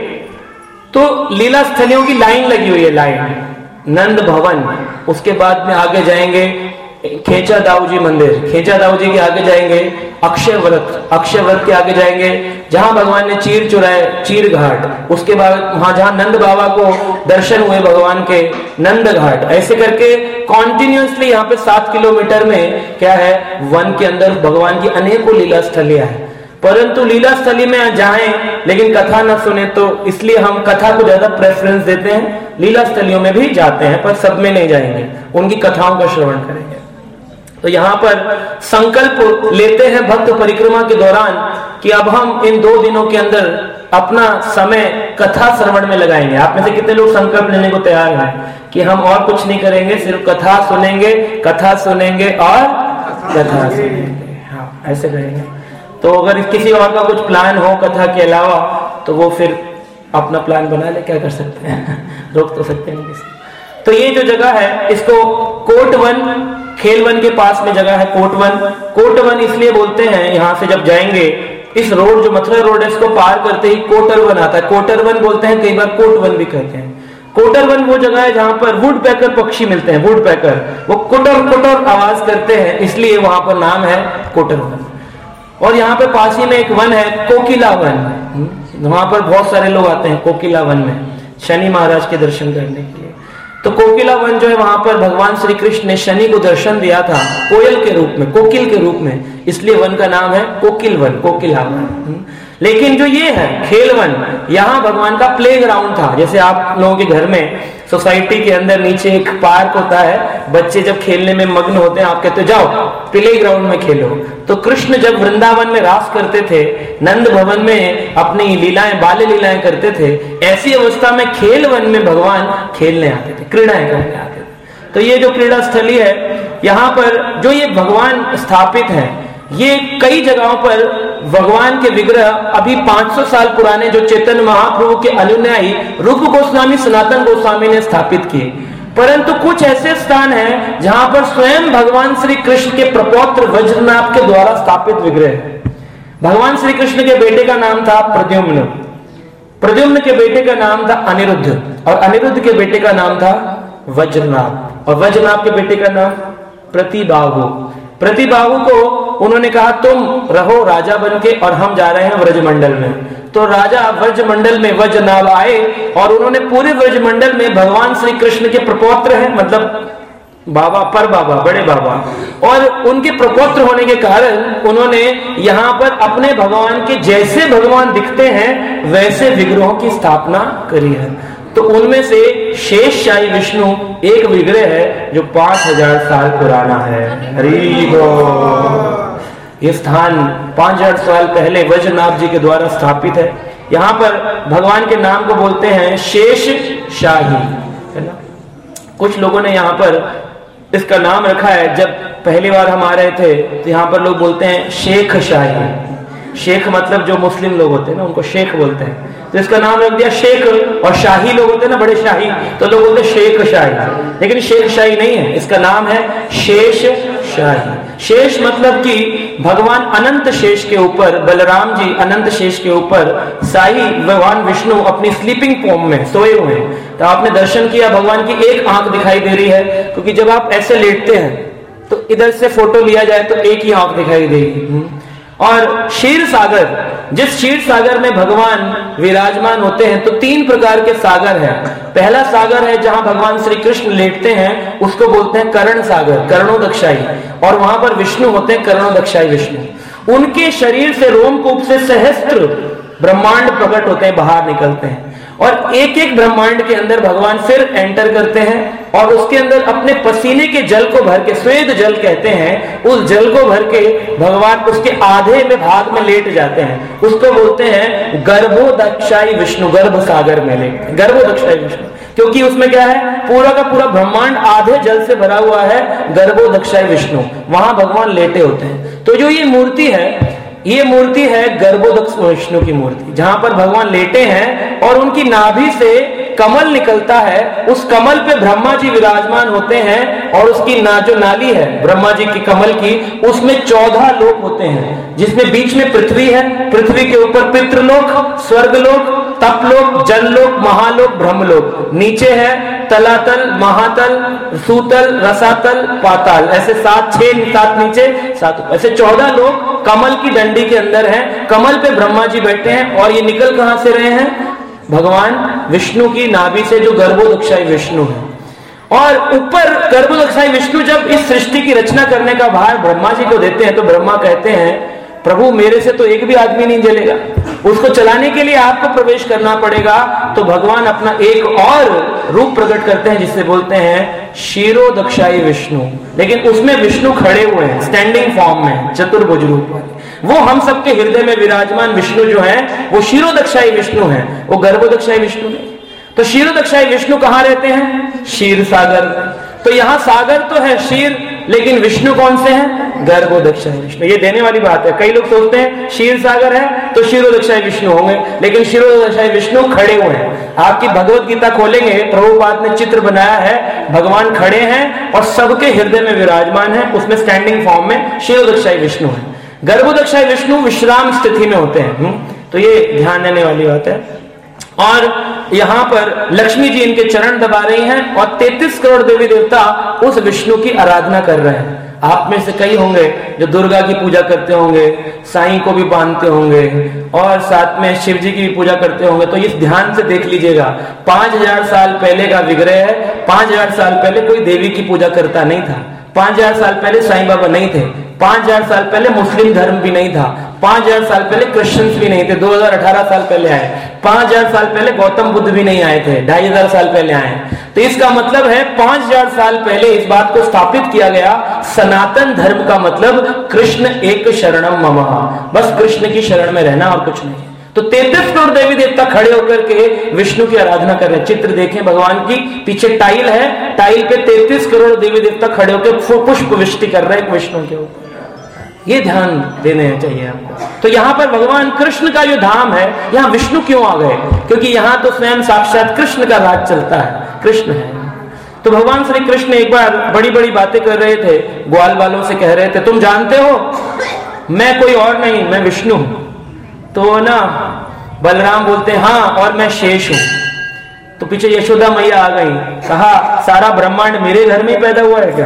[SPEAKER 1] तो लीला स्थलियों की लाइन लगी हुई है, लाइन। नंद भवन, उसके बाद में आगे जाएंगे खेचा दाऊ जी मंदिर, खेचा दाऊ जी के आगे जाएंगे अक्षय व्रत, अक्षय व्रत के आगे जाएंगे जहां भगवान ने चीर चुराए, चीर घाट, उसके बाद वहां जहां नंद बाबा को दर्शन हुए भगवान के, नंद घाट। ऐसे करके कॉन्टिन्यूसली यहाँ पे सात किलोमीटर में क्या है, वन के अंदर भगवान की अनेकों लीला स्थलियां हैं। परंतु लीला स्थली में जाएं लेकिन कथा न सुने, तो इसलिए हम कथा को ज्यादा प्रेफरेंस देते हैं। लीला स्थलियों में भी जाते हैं पर सब में नहीं जाएंगे, उनकी कथाओं का श्रवण करेंगे। तो यहाँ पर संकल्प लेते हैं भक्त परिक्रमा के दौरान कि अब हम इन दो दिनों के अंदर अपना समय कथा श्रवण में लगाएंगे। आप में से कितने लोग संकल्प लेने को तैयार हैं कि हम और कुछ नहीं करेंगे, सिर्फ कथा सुनेंगे, कथा सुनेंगे और कथा सुनेंगे? हाँ, ऐसे करेंगे। तो अगर किसी और का कुछ प्लान हो कथा के अलावा तो वो फिर अपना प्लान बना ले, क्या कर सकते हैं, रोक तो सकते नहीं किसी। तो ये जो जगह है इसको कोटवन, खेलवन के पास में जगह है कोटवन। कोटवन इसलिए बोलते हैं, यहाँ से जब जाएंगे इस रोड जो मथुरा रोड है इसको पार करते ही कोटरवन आता है। कोटरवन बोलते हैं, कई बार कोटवन भी कहते हैं। कोटरवन वो जगह है जहां पर वुड पैकर पक्षी मिलते हैं, वुड पैकर, वो कुटर कुटर आवाज करते हैं, इसलिए वहां पर नाम है कोटरवन। और यहाँ पे पास ही में एक वन है कोकिला वन, वहां पर बहुत सारे लोग आते हैं कोकिला वन में शनि महाराज के दर्शन करने के लिए। तो कोकिला वन जो है वहां पर भगवान श्री कृष्ण ने शनि को दर्शन दिया था कोयल के रूप में, कोकिल के रूप में, इसलिए वन का नाम है कोकिल वन, कोकिला वन। लेकिन जो ये है खेलवन, यहाँ भगवान का प्ले ग्राउंड था। जैसे आप लोगों के घर में सोसाइटी के अंदर नीचे एक पार्क होता है, बच्चे जब खेलने में मग्न होते हैं आप कहते हो जाओ प्ले ग्राउंड में खेलो। तो कृष्ण जब वृंदावन में रास करते थे, नंद भवन में अपनी लीलाएं, बाल लीलाएं करते थे, ऐसी अवस्था में खेलवन में भगवान खेलने आते थे, क्रीड़ाएं करने आते थे। तो ये जो क्रीड़ा स्थली है यहाँ पर जो ये भगवान स्थापित है, ये कई जगहों पर भगवान के विग्रह अभी पाँच सौ साल पुराने जो चैतन्य महाप्रभु के अनुयायी रूप गोस्वामी, सनातन गोस्वामी ने स्थापित किए। परंतु कुछ ऐसे स्थान हैं जहां पर स्वयं भगवान श्री कृष्ण के प्रपौत्र वज्रनाभ के द्वारा स्थापित विग्रह है। भगवान श्री कृष्ण के बेटे का नाम था प्रद्युम्न, प्रद्युम्न के बेटे का नाम था अनिरुद्ध, और अनिरुद्ध के बेटे का नाम था वज्रनाभ, और वज्रनाभ के बेटे का नाम प्रतिबाहु। प्रतिबाहु को उन्होंने कहा तुम रहो राजा बनके और हम जा रहे हैं व्रजमंडल में। तो राजा व्रजमंडल में वज्रनाभ आए और उन्होंने पूरे व्रजमंडल में भगवान श्री कृष्ण के प्रपौत्र हैं, मतलब बाबा, पर बाबा, बड़े बाबा, और उनके प्रपौत्र होने के कारण उन्होंने यहाँ पर अपने भगवान के जैसे भगवान दिखते हैं वैसे विग्रहों की स्थापना करी है। तो उनमें से शेषशाही विष्णु एक विग्रह है जो पांच हजार साल पुराना है। हरि बोल। ये स्थान पांच हजार साल पहले वज्रनाभ जी के द्वारा स्थापित है। यहाँ पर भगवान के नाम को बोलते हैं शेषशाही, है ना। कुछ लोगों ने यहाँ पर इसका नाम रखा है, जब पहली बार हम आ रहे थे तो यहाँ पर लोग बोलते हैं शेख शाही। शेख मतलब जो मुस्लिम लोग होते हैं ना, उनको शेख बोलते हैं, तो इसका नाम रख दिया शेख। और शाही लोग होते हैं ना, बड़े शाही, तो लोग बोलते हैं शेख शाही, लेकिन शेख शाही नहीं है, इसका नाम है शेष शाही। शेष मतलब कि भगवान अनंत शेष के ऊपर, बलराम जी अनंत शेष के ऊपर, साई भगवान विष्णु अपनी स्लीपिंग फॉर्म में सोए हुए हैं। तो आपने दर्शन किया, भगवान की एक आंख दिखाई दे रही है, क्योंकि जब आप ऐसे लेटते हैं तो इधर से फोटो लिया जाए तो एक ही आंख दिखाई देगी। और क्षीर सागर, जिस क्षीर सागर में भगवान विराजमान होते हैं, तो तीन प्रकार के सागर हैं। पहला सागर है जहां भगवान श्री कृष्ण लेटते हैं, उसको बोलते हैं कर्ण सागर, कर्णोदक्षाई, और वहां पर विष्णु होते हैं कर्णोदक्षाई विष्णु। उनके शरीर से रोमकूप से सहस्त्र ब्रह्मांड प्रकट होते हैं, बाहर निकलते हैं, और एक एक ब्रह्मांड के अंदर भगवान फिर एंटर करते हैं और उसके अंदर अपने पसीने के जल को भर के, स्वेद जल कहते हैं, उस जल को भर के भगवान उसके आधे में भाग में लेट जाते हैं। उसको बोलते हैं गर्भोदक्षाई विष्णु, गर्भ सागर में लेट, गर्भोदक्षाई विष्णु, क्योंकि उसमें क्या है, पूरा का पूरा ब्रह्मांड आधे जल से भरा हुआ है। गर्भोदक्षाई विष्णु, वहां भगवान लेटे होते हैं। तो जो ये मूर्ति है, ये मूर्ति है गर्भोदक्ष विष्णु की मूर्ति, जहां पर भगवान लेटे हैं और उनकी नाभि से कमल निकलता है। उस कमल पे ब्रह्मा जी विराजमान होते हैं, और उसकी ना जो नाली है ब्रह्मा जी की कमल की, उसमें चौदह लोक होते हैं, जिसमें बीच में पृथ्वी है, पृथ्वी के ऊपर पितृलोक, स्वर्गलोक, तपलोक, जललोक, महालोक, ब्रह्मलोक, नीचे है तलातल, महातल, सूतल, रसातल, पाताल, ऐसे सात, छह, सात नीचे, सात, ऐसे चौदह लोग कमल की डंडी के अंदर हैं। कमल पे ब्रह्मा जी बैठे हैं, और ये निकल कहां से रहे हैं, भगवान विष्णु की नाभि से, जो गर्भोदक्षाई विष्णु है। और ऊपर गर्भोदक्षाई विष्णु जब इस सृष्टि की रचना करने का भार ब्रह्मा जी को देते हैं, तो ब्रह्मा कहते हैं प्रभु मेरे से तो एक भी आदमी नहीं जलेगा, उसको चलाने के लिए आपको प्रवेश करना पड़ेगा। तो भगवान अपना एक और रूप प्रकट करते हैं, जिससे बोलते हैं क्षीरोदक्षाई विष्णु, लेकिन उसमें विष्णु खड़े हुए हैं, स्टैंडिंग फॉर्म में, चतुर्भुज रूप में। वो हम सबके हृदय में विराजमान विष्णु जो है, वो क्षीरोदक्षाई विष्णु है, वो गर्भोदक्षाई विष्णु नहीं। तो क्षीरोदक्षाई विष्णु कहां रहते हैं, क्षीर सागर। तो यहां सागर तो है क्षीर, लेकिन विष्णु कौन से हैं, गर्भोदक्षाई विष्णु। ये देने वाली बात है। कई लोग सोचते हैं क्षीर सागर है तो क्षीरोदक्षाई विष्णु होंगे, लेकिन क्षीरोदक्षाई विष्णु खड़े हुए हैं। आपकी भगवत गीता खोलेंगे, प्रभुपाद ने चित्र बनाया है, भगवान खड़े हैं और सबके हृदय में विराजमान है, उसमें स्टैंडिंग फॉर्म में क्षीरोदक्षाई विष्णु है। गर्भोदक्षाई विष्णु विश्राम स्थिति में होते हैं। तो ये ध्यान देने वाली बात है। और यहाँ पर लक्ष्मी जी इनके चरण दबा रही हैं, और तैंतीस करोड़ देवी देवता उस विष्णु की आराधना कर रहे हैं। आप में से कई होंगे जो दुर्गा की पूजा करते होंगे, साईं को भी मानते होंगे, और साथ में शिव जी की भी पूजा करते होंगे। तो इस ध्यान से देख लीजिएगा, पांच हजार साल पहले का विग्रह है। पांच हजार साल पहले कोई देवी की पूजा करता नहीं था। पांच हजार साल पहले साईं बाबा नहीं थे। पांच हजार साल पहले मुस्लिम धर्म भी नहीं था। पांच हजार साल पहले क्रिश्चियंस भी नहीं थे, दो हजार अठारह साल पहले आए। पांच हजार साल पहले गौतम बुद्ध भी नहीं आए थे, ढाई हजार साल पहले आए। तो इसका मतलब है पांच हजार साल पहले इस बात को स्थापित किया गया, सनातन धर्म का मतलब कृष्ण एक शरणम मम, बस कृष्ण की शरण में रहना और कुछ नहीं। तो तैंतीस करोड़ देवी देवता खड़े होकर के विष्णु की आराधना कर रहे हैं। चित्र देखें भगवान की, पीछे टाइल है, टाइल पे तैंतीस करोड़ देवी देवता खड़े होकर पुष्प वृष्टि कर रहे हैं विष्णु के ऊपर। ये ध्यान देने चाहिए आपको। तो यहाँ पर भगवान कृष्ण का जो धाम है, यहाँ विष्णु क्यों आ गए, क्योंकि यहाँ तो स्वयं साक्षात कृष्ण का राज चलता है, कृष्ण है। तो भगवान श्री कृष्ण एक बार बड़ी बड़ी बातें कर रहे थे, ग्वाल वालों से कह रहे थे, तुम जानते हो मैं कोई और नहीं, मैं विष्णु हूं। तो ना बलराम बोलते हैं हाँ, और मैं शेष हूं। तो पीछे यशोदा मैया आ गई, कहा सारा ब्रह्मांड मेरे घर में ही पैदा हुआ है क्या,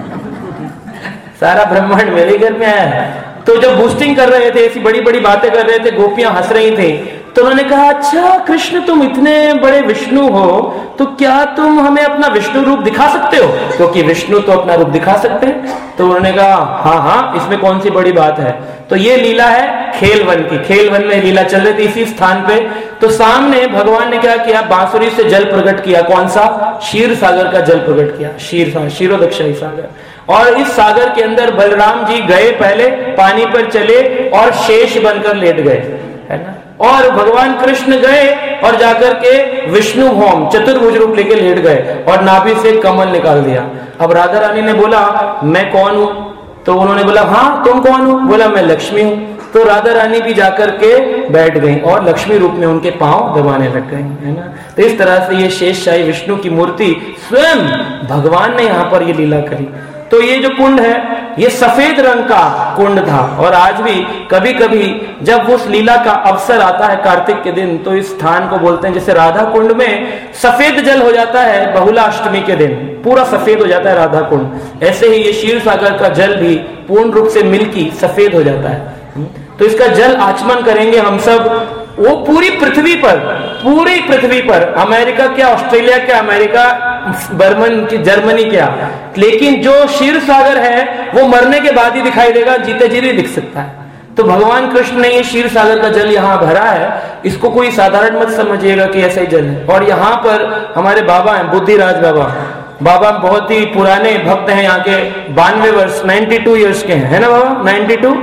[SPEAKER 1] सारा ब्रह्मांड मेरे घर में आया है। तो जब बूस्टिंग कर रहे थे, ऐसी बड़ी बड़ी बातें कर रहे थे, गोपियां हंस रही थी, तो उन्होंने कहा, अच्छा कृष्ण तुम इतने बड़े विष्णु हो, तो क्या तुम हमें अपना विष्णु रूप दिखा सकते हो? क्योंकि विष्णु तो अपना रूप दिखा सकते हैं। तो उन्होंने कहा, हाँ हाँ, इसमें कौन सी बड़ी बात है। तो ये लीला है खेलवन की। खेलवन में लीला चल रही थी इसी स्थान पे। तो सामने भगवान ने क्या किया, बांसुरी से जल प्रकट किया। कौन सा? क्षीर सागर का जल प्रकट किया। क्षीर सागर, क्षीरोदक्षायी सागर। और इस सागर के अंदर बलराम जी गए, पहले पानी पर चले और शेष बनकर लेट गए, है ना। और भगवान कृष्ण गए और जाकर के विष्णु होम चतुर्भुज रूप लेके लेट गए और नाभि से कमल निकाल दिया। अब राधा रानी ने बोला, मैं कौन हूं? तो उन्होंने बोला, हाँ तुम कौन हो? बोला, मैं लक्ष्मी हूं। तो राधा रानी भी जाकर के बैठ गई और लक्ष्मी रूप में उनके पांव दबाने लग गई, है ना। तो इस तरह से ये शेषशाही विष्णु की मूर्ति स्वयं भगवान ने यहाँ पर ये लीला करी। तो ये जो कुंड है, ये सफेद रंग का कुंड था। और आज भी कभी कभी जब उस लीला का अवसर आता है कार्तिक के दिन, तो इस स्थान को बोलते हैं, जैसे राधा कुंड में सफेद जल हो जाता है बहुला अष्टमी के दिन, पूरा सफेद हो जाता है राधा कुंड, ऐसे ही ये क्षीर सागर का जल भी पूर्ण रूप से मिल्की सफेद हो जाता है। तो इसका जल आचमन करेंगे हम सब। वो पूरी पृथ्वी पर, पूरी पृथ्वी पर, अमेरिका क्या, ऑस्ट्रेलिया क्या, अमेरिका, बर्मन की, जर्मनी क्या, लेकिन जो क्षीर सागर है वो मरने के बाद ही दिखाई देगा, जीते जी नहीं दिख सकता है। तो भगवान कृष्ण ने ये क्षीर सागर का जल यहाँ भरा है। इसको कोई साधारण मत समझिएगा कि ऐसा ही जल है। और यहाँ पर हमारे बाबा हैं, बुद्धिराज बाबा। बाबा बहुत ही पुराने भक्त हैं, यहाँ के बानवे वर्ष नाइन्टी टू ईयर्स के हैं, है ना बाबा? नाइन्टी टू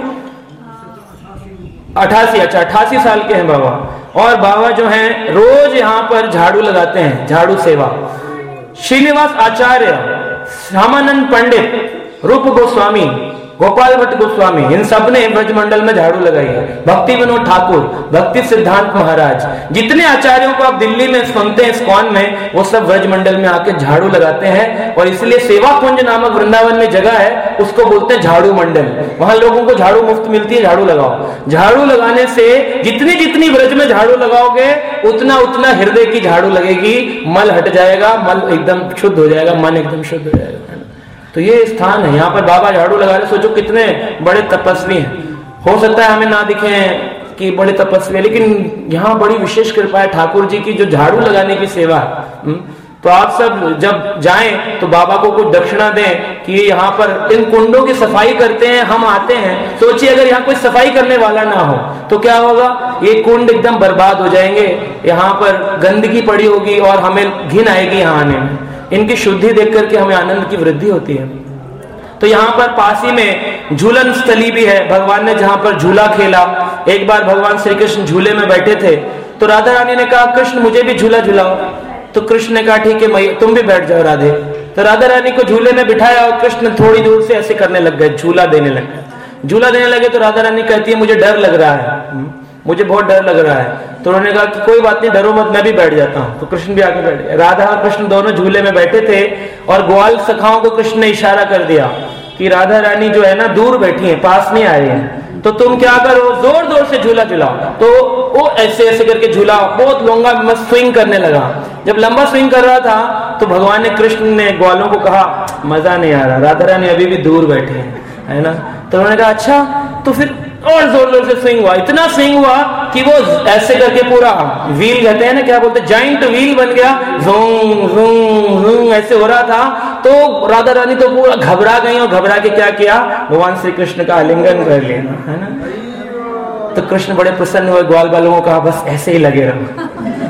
[SPEAKER 1] अठासी, अच्छा अठासी साल के हैं बाबा। और बाबा जो हैं रोज यहाँ पर झाड़ू लगाते हैं, झाड़ू सेवा। श्रीनिवास आचार्य, श्यामानंद पंडित, रूप गोस्वामी, गोपाल भट्ट गोस्वामी, इन सब ने ब्रजमंडल में झाड़ू लगाई है। भक्ति विनोद ठाकुर, भक्ति सिद्धांत महाराज, जितने आचार्यों को आप दिल्ली में सुनते हैं इस्कॉन में, वो सब ब्रजमंडल में आके झाड़ू लगाते हैं। और इसलिए सेवा कुंज नामक वृंदावन में जगह है, उसको बोलते हैं झाड़ू मंडल। वहां लोगों को झाड़ू मुफ्त मिलती है, झाड़ू लगाओ। झाड़ू लगाने से जितनी जितनी ब्रज में झाड़ू लगाओगे, उतना उतना हृदय की झाड़ू लगेगी, मल हट जाएगा, मल एकदम शुद्ध हो जाएगा, मन एकदम शुद्ध हो जाएगा। तो ये स्थान है, यहाँ पर बाबा झाड़ू लगा रहे। सोचो कितने बड़े तपस्वी हैं। हो सकता है हमें ना दिखे कि बड़े तपस्वी है, लेकिन यहाँ बड़ी विशेष कृपा है ठाकुर जी की, जो झाड़ू लगाने की सेवा है। तो आप सब जब जाएं तो बाबा को कुछ दक्षिणा दें कि यहाँ पर इन कुंडों की सफाई करते हैं, हम आते हैं। सोचिए अगर यहाँ कोई सफाई करने वाला ना हो तो क्या होगा? ये कुंड एकदम बर्बाद हो जाएंगे, यहाँ पर गंदगी पड़ी होगी और हमें घिन आएगी यहाँ आने में। इनकी शुद्धि देख करके हमें आनंद की वृद्धि होती है। तो यहाँ पर पास ही में झूलन स्थली भी है, भगवान ने जहाँ पर झूला खेला। एक बार भगवान श्री कृष्ण झूले में बैठे थे, तो राधा रानी ने कहा, कृष्ण मुझे भी झूला झूलाओ। तो कृष्ण ने कहा, ठीक है मैं, तुम भी बैठ जाओ राधे। तो राधा रानी को झूले में बिठाया और कृष्ण थोड़ी दूर से ऐसे करने लग गए, झूला देने लग गए। झूला देने लगे तो राधा रानी कहती है, मुझे डर लग रहा है, मुझे बहुत डर लग रहा है। तो उन्होंने कहा कि कोई बात नहीं, डरो मत, मैं भी बैठ जाता हूँ। तो कृष्ण भी आके बैठ गए। राधा और कृष्ण दोनों झूले में बैठे थे और ग्वाल सखाओं को कृष्ण ने इशारा कर दिया कि राधा रानी जो है ना दूर बैठी है, पास नहीं आ रही है, तो तुम क्या करो, जोर जोर से झूला झूलाओ। तो वो ऐसे ऐसे करके झूला बहुत लंबा मस्त स्विंग करने लगा। जब लंबा स्विंग कर रहा था तो भगवान ने, कृष्ण ने ग्वालों को कहा, मजा नहीं आ रहा, राधा रानी अभी भी दूर बैठी है, है ना। तो उन्होंने कहा अच्छा, तो फिर और जोर जोर से स्विंग हुआ। इतना स्विंग हुआ कि वो ऐसे करके पूरा व्हील कहते हैं ना, क्या बोलते हैं, जाइंट व्हील बन गया, ज़ूं ज़ूं ज़ूं ऐसे हो रहा था। तो राधा रानी तो पूरा घबरा गई और घबरा के क्या किया, भगवान श्री कृष्ण का आलिंगन कर लिया, है ना। तो कृष्ण बड़े प्रसन्न हुए, ग्वाल बालों को कहा, बस ऐसे ही लगे रहो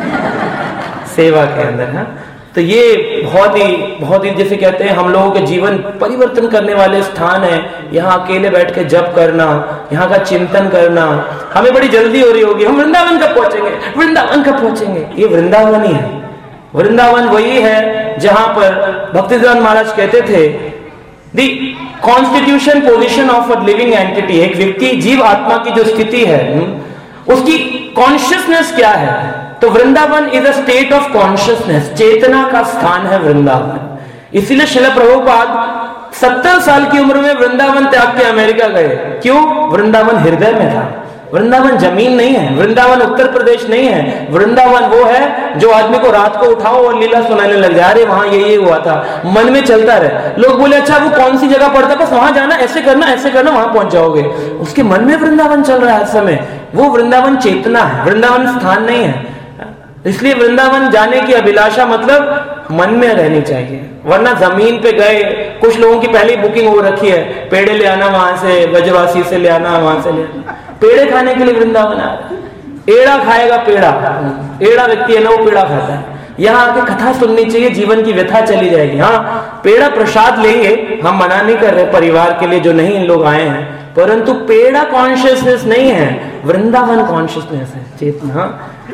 [SPEAKER 1] सेवा के अंदर, है। तो ये बहुत ही बहुत ही जैसे कहते हैं हम लोगों के जीवन परिवर्तन करने वाले स्थान है। यहाँ अकेले बैठ के जप करना, यहाँ का चिंतन करना। हमें बड़ी जल्दी हो रही होगी, हम वृंदावन कब पहुंचेंगे, वृंदावन कब पहुंचेंगे। ये वृंदावन ही है। वृंदावन वही है जहां पर भक्तिसिद्धांत महाराज कहते थे, the constitution position of a living entity, एक व्यक्ति जीव आत्मा की जो स्थिति है, उसकी कॉन्शियसनेस क्या है। तो Vrindavan is a state of consciousness, चेतना का स्थान है वृंदावन। इसीलिए श्रील प्रभुपाद सत्तर साल की उम्र में वृंदावन त्याग के अमेरिका गए। क्यों? वृंदावन हृदय में था। वृंदावन जमीन नहीं है, वृंदावन उत्तर प्रदेश नहीं है। वृंदावन वो है जो आदमी को रात को उठाओ और लीला सुनाने लग जाए, अरे वहां ये ये हुआ था, मन में चलता रहे। लोग बोले अच्छा वो कौन सी जगह पड़ता है, बस वहां जाना, ऐसे करना ऐसे करना, वहां पहुंच जाओगे। उसके मन में वृंदावन चल रहा है हर समय। वो वृंदावन चेतना है, वृंदावन स्थान नहीं है। इसलिए वृंदावन जाने की अभिलाषा मतलब मन में रहनी चाहिए, वरना जमीन पे गए, कुछ लोगों की पहले बुकिंग हो रखी है, पेड़े ले आना वहां से, ब्रजवासी से ले आना, वहां से ले आना, पेड़े खाने के लिए वृंदावन आ रहा है। एड़ा खाएगा पेड़ा, एड़ा व्यक्ति है ना, वो पेड़ा खाता है। यहाँ आके कथा सुननी चाहिए, जीवन की व्यथा चली जाएगी। हाँ, पेड़ा प्रसाद लेंगे, हम मना नहीं कर रहे परिवार के लिए जो नहीं इन लोग आए हैं, परंतु पेड़ा कॉन्शियसनेस नहीं है, वृंदावन कॉन्शियसनेस है, चेतना।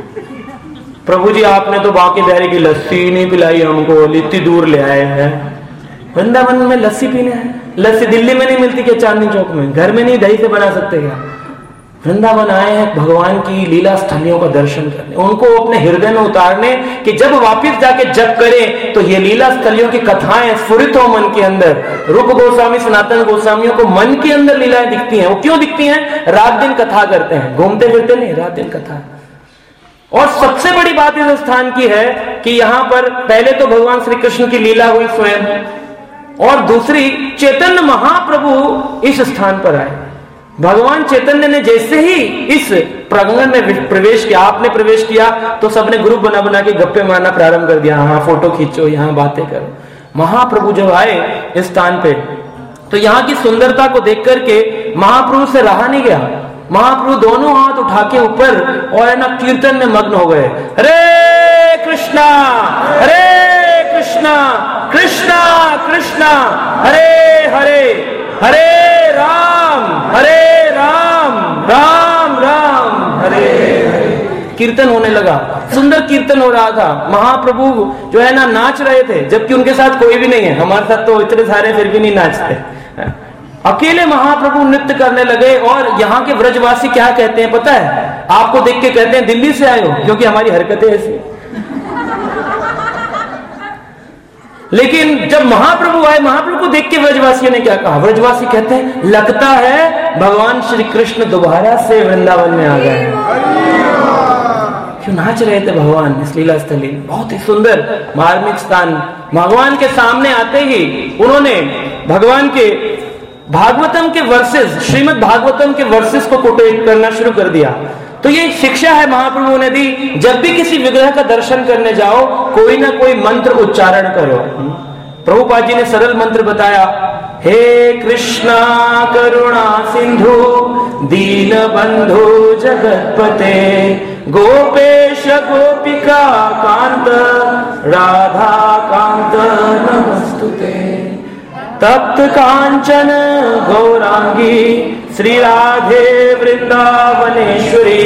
[SPEAKER 1] प्रभु जी आपने तो बाकी बिहारी की लस्सी नहीं पिलाई हमको, इतनी दूर ले आए हैं। वृंदावन में लस्सी पीने हैं, लस्सी दिल्ली में नहीं मिलती क्या? चांदनी चौक में, घर में नहीं दही से बना सकते क्या? वृंदावन आए हैं भगवान की लीला स्थलियों का दर्शन करने, उनको अपने हृदय में उतारने, कि जब वापिस जाके जप करें तो ये लीला स्थलियों की कथाएं स्फुरित हो मन के अंदर। रूप गोस्वामी, सनातन गोस्वामियों को मन के अंदर लीलाएं दिखती हैं। वो क्यों दिखती हैं? रात दिन कथा करते हैं, घूमते फिरते नहीं, रात दिन कथा। और सबसे बड़ी बात इस स्थान की है कि यहाँ पर पहले तो भगवान श्री कृष्ण की लीला हुई स्वयं, और दूसरी चैतन्य महाप्रभु इस स्थान पर आए। भगवान चैतन्य ने जैसे ही इस प्रांगण में प्रवेश किया, आपने प्रवेश किया तो सबने ग्रुप बना बना के गप्पे मारना प्रारंभ कर दिया, हाँ फोटो खींचो, यहाँ बातें करो। महाप्रभु जब आए इस स्थान पे तो यहाँ की सुंदरता को देख करके महाप्रभु से रहा नहीं गया। महाप्रभु दोनों हाथ उठा के ऊपर और है ना कीर्तन में मग्न हो गए। हरे कृष्णा हरे कृष्णा कृष्णा कृष्णा हरे हरे, हरे राम हरे राम राम राम हरे हरे। कीर्तन होने लगा, सुंदर कीर्तन हो रहा था। महाप्रभु जो है ना नाच रहे थे, जबकि उनके साथ कोई भी नहीं है। हमारे साथ तो इतने सारे फिर भी नहीं नाचते। अकेले महाप्रभु नृत्य करने लगे। और यहाँ के ब्रजवासी क्या कहते हैं पता है? आपको देख के कहते हैं दिल्ली से आए हो, क्योंकि हमारी हरकतें ऐसी। लेकिन जब महाप्रभु आए, महाप्रभु को देख के ब्रजवासियों ने क्या कहा? ब्रजवासी कहते हैं लगता है भगवान श्री कृष्ण दोबारा से वृंदावन में आ गए। क्यों नाच रहे थे भगवान इस लीला स्थली, बहुत ही सुंदर मार्मिक स्थान। भगवान के सामने आते ही उन्होंने भगवान के भागवतम के वर्सेस, श्रीमद् भागवतम के वर्सेस को कोटेट करना शुरू कर दिया। तो ये शिक्षा है महाप्रभु ने दी, जब भी किसी विग्रह का दर्शन करने जाओ कोई ना कोई मंत्र उच्चारण करो। प्रभुपाद जी ने सरल मंत्र बताया, हे कृष्णा करुणा सिंधु दीन बंधु जगतपते गोपेश गोपिका कांत राधा कांत नमस्तुते तप्त कांचन गौरांगी श्री राधे वृंदावनेश्वरी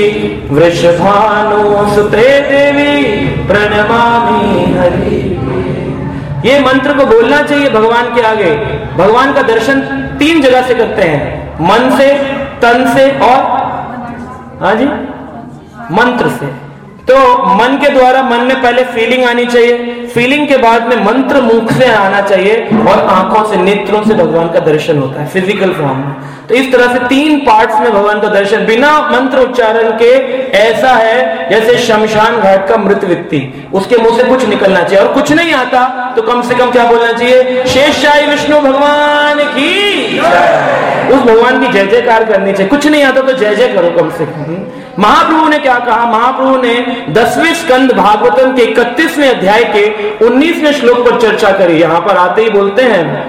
[SPEAKER 1] वृषभानुसुते देवी प्रणमामि हरि। ये मंत्र को बोलना चाहिए भगवान के आगे। भगवान का दर्शन तीन जगह से करते हैं, मन से, तन से और हाँ जी मंत्र से। तो मन के द्वारा मन में पहले फीलिंग आनी चाहिए, फीलिंग के बाद में मंत्र मुख से आना चाहिए और आंखों से, नेत्रों से भगवान का दर्शन होता है फिजिकल फॉर्म में। तो इस तरह से तीन पार्ट्स में भगवान का दर्शन बिना मंत्र उच्चारण के ऐसा है जैसे शमशान घाट का मृत व्यक्ति, उसके मुंह से कुछ निकलना चाहिए। और कुछ नहीं आता तो कम से कम क्या बोलना चाहिए? शेषशायी विष्णु भगवान की, उस भगवान की जय जयकार करनी चाहिए। कुछ नहीं आता तो जय जय करो कम से कम। महाप्रभु ने क्या कहा? महाप्रभु ने दसवें स्कंद भागवतम के इकतीसवें अध्याय के उन्नीसवें श्लोक पर चर्चा करी। यहाँ पर आते ही बोलते हैं,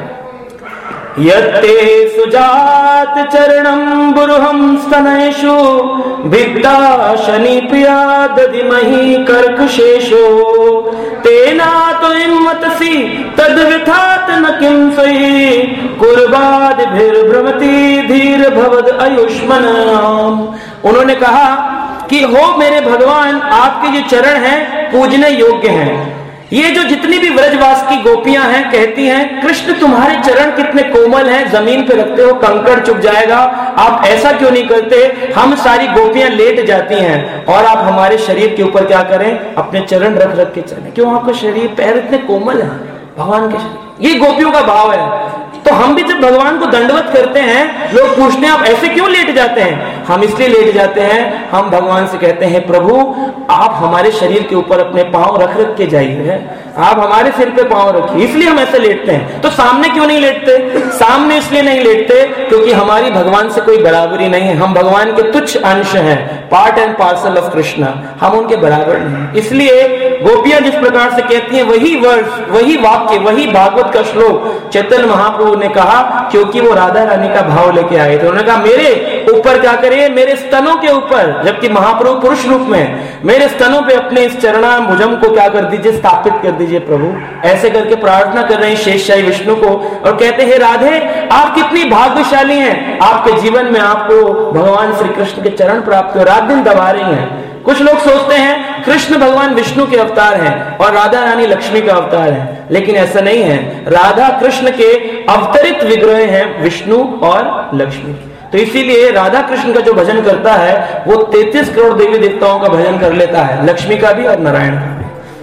[SPEAKER 1] यत्ते सुजात चरणं बुरुहं स्तनयेषु भिद्धा शनि प्रिया दधिमहि कर्कशेषो तेना तो इम्मतसि तद्विथात न किं सहि कुर्बादिभिर्भ्रमति धीर भवद आयुष्मान। उन्होंने कहा कि हो मेरे भगवान, आपके जो चरण हैं पूजने योग्य हैं। ये जो जितनी भी व्रजवास की गोपियां हैं कहती हैं, कृष्ण तुम्हारे चरण कितने कोमल हैं, जमीन पे रखते हो कंकड़ चुभ जाएगा, आप ऐसा क्यों नहीं करते? हम सारी गोपियां लेट जाती हैं और आप हमारे शरीर के ऊपर क्या करें? अपने चरण रख रख के चलें। क्यों? आपका शरीर, पैर इतने कोमल है भगवान के शरीर। ये गोपियों का भाव है। तो हम भी जब भगवान को दंडवत करते हैं, लोग पूछते हैं आप ऐसे क्यों लेट जाते हैं? हम इसलिए लेट जाते हैं, हम भगवान से कहते हैं प्रभु आप हमारे शरीर के ऊपर अपने पांव रख रख के जाइए, आप हमारे सिर पे पांव रखिए, इसलिए हम ऐसे लेटते हैं। तो सामने क्यों नहीं लेटते? सामने इसलिए नहीं लेटते क्योंकि हमारी भगवान से कोई बराबरी नहीं है, हम भगवान के तुच्छ अंश हैं, part and parcel of Krishna, हम उनके बराबर नहीं। इसलिए गोपियां जिस प्रकार से कहती हैं वही वर्ष, वही वाक्य, वही भागवत का श्लोक चैतन्य महाप्रभु ने कहा, क्योंकि वो राधा रानी का भाव लेके आए थे। उन्होंने कहा मेरे ऊपर क्या करिए, मेरे स्तनों के ऊपर, जबकि महाप्रभु पुरुष रूप में, मेरे स्तनों पे अपने इस चरणाम्बुजम को क्या कर दीजिए, स्थापित कर दीजिए प्रभु। ऐसे करके प्रार्थना कर रहे हैं शेषशाही विष्णु को और कहते हैं राधे आप कितनी भाग्यशाली हैं, आपके जीवन में आपको भगवान श्री कृष्ण के चरण प्राप्त हो, रात दिन दबा रही हैं। कुछ लोग सोचते हैं कृष्ण भगवान विष्णु के अवतार हैं और राधा रानी लक्ष्मी का अवतार है, लेकिन ऐसा नहीं है। राधा कृष्ण के अवतरित विग्रह हैं विष्णु और लक्ष्मी। तो इसीलिए राधा कृष्ण का जो भजन करता है वो तैंतीस करोड़ देवी देवताओं का भजन कर लेता है, लक्ष्मी का भी और नारायण का भी।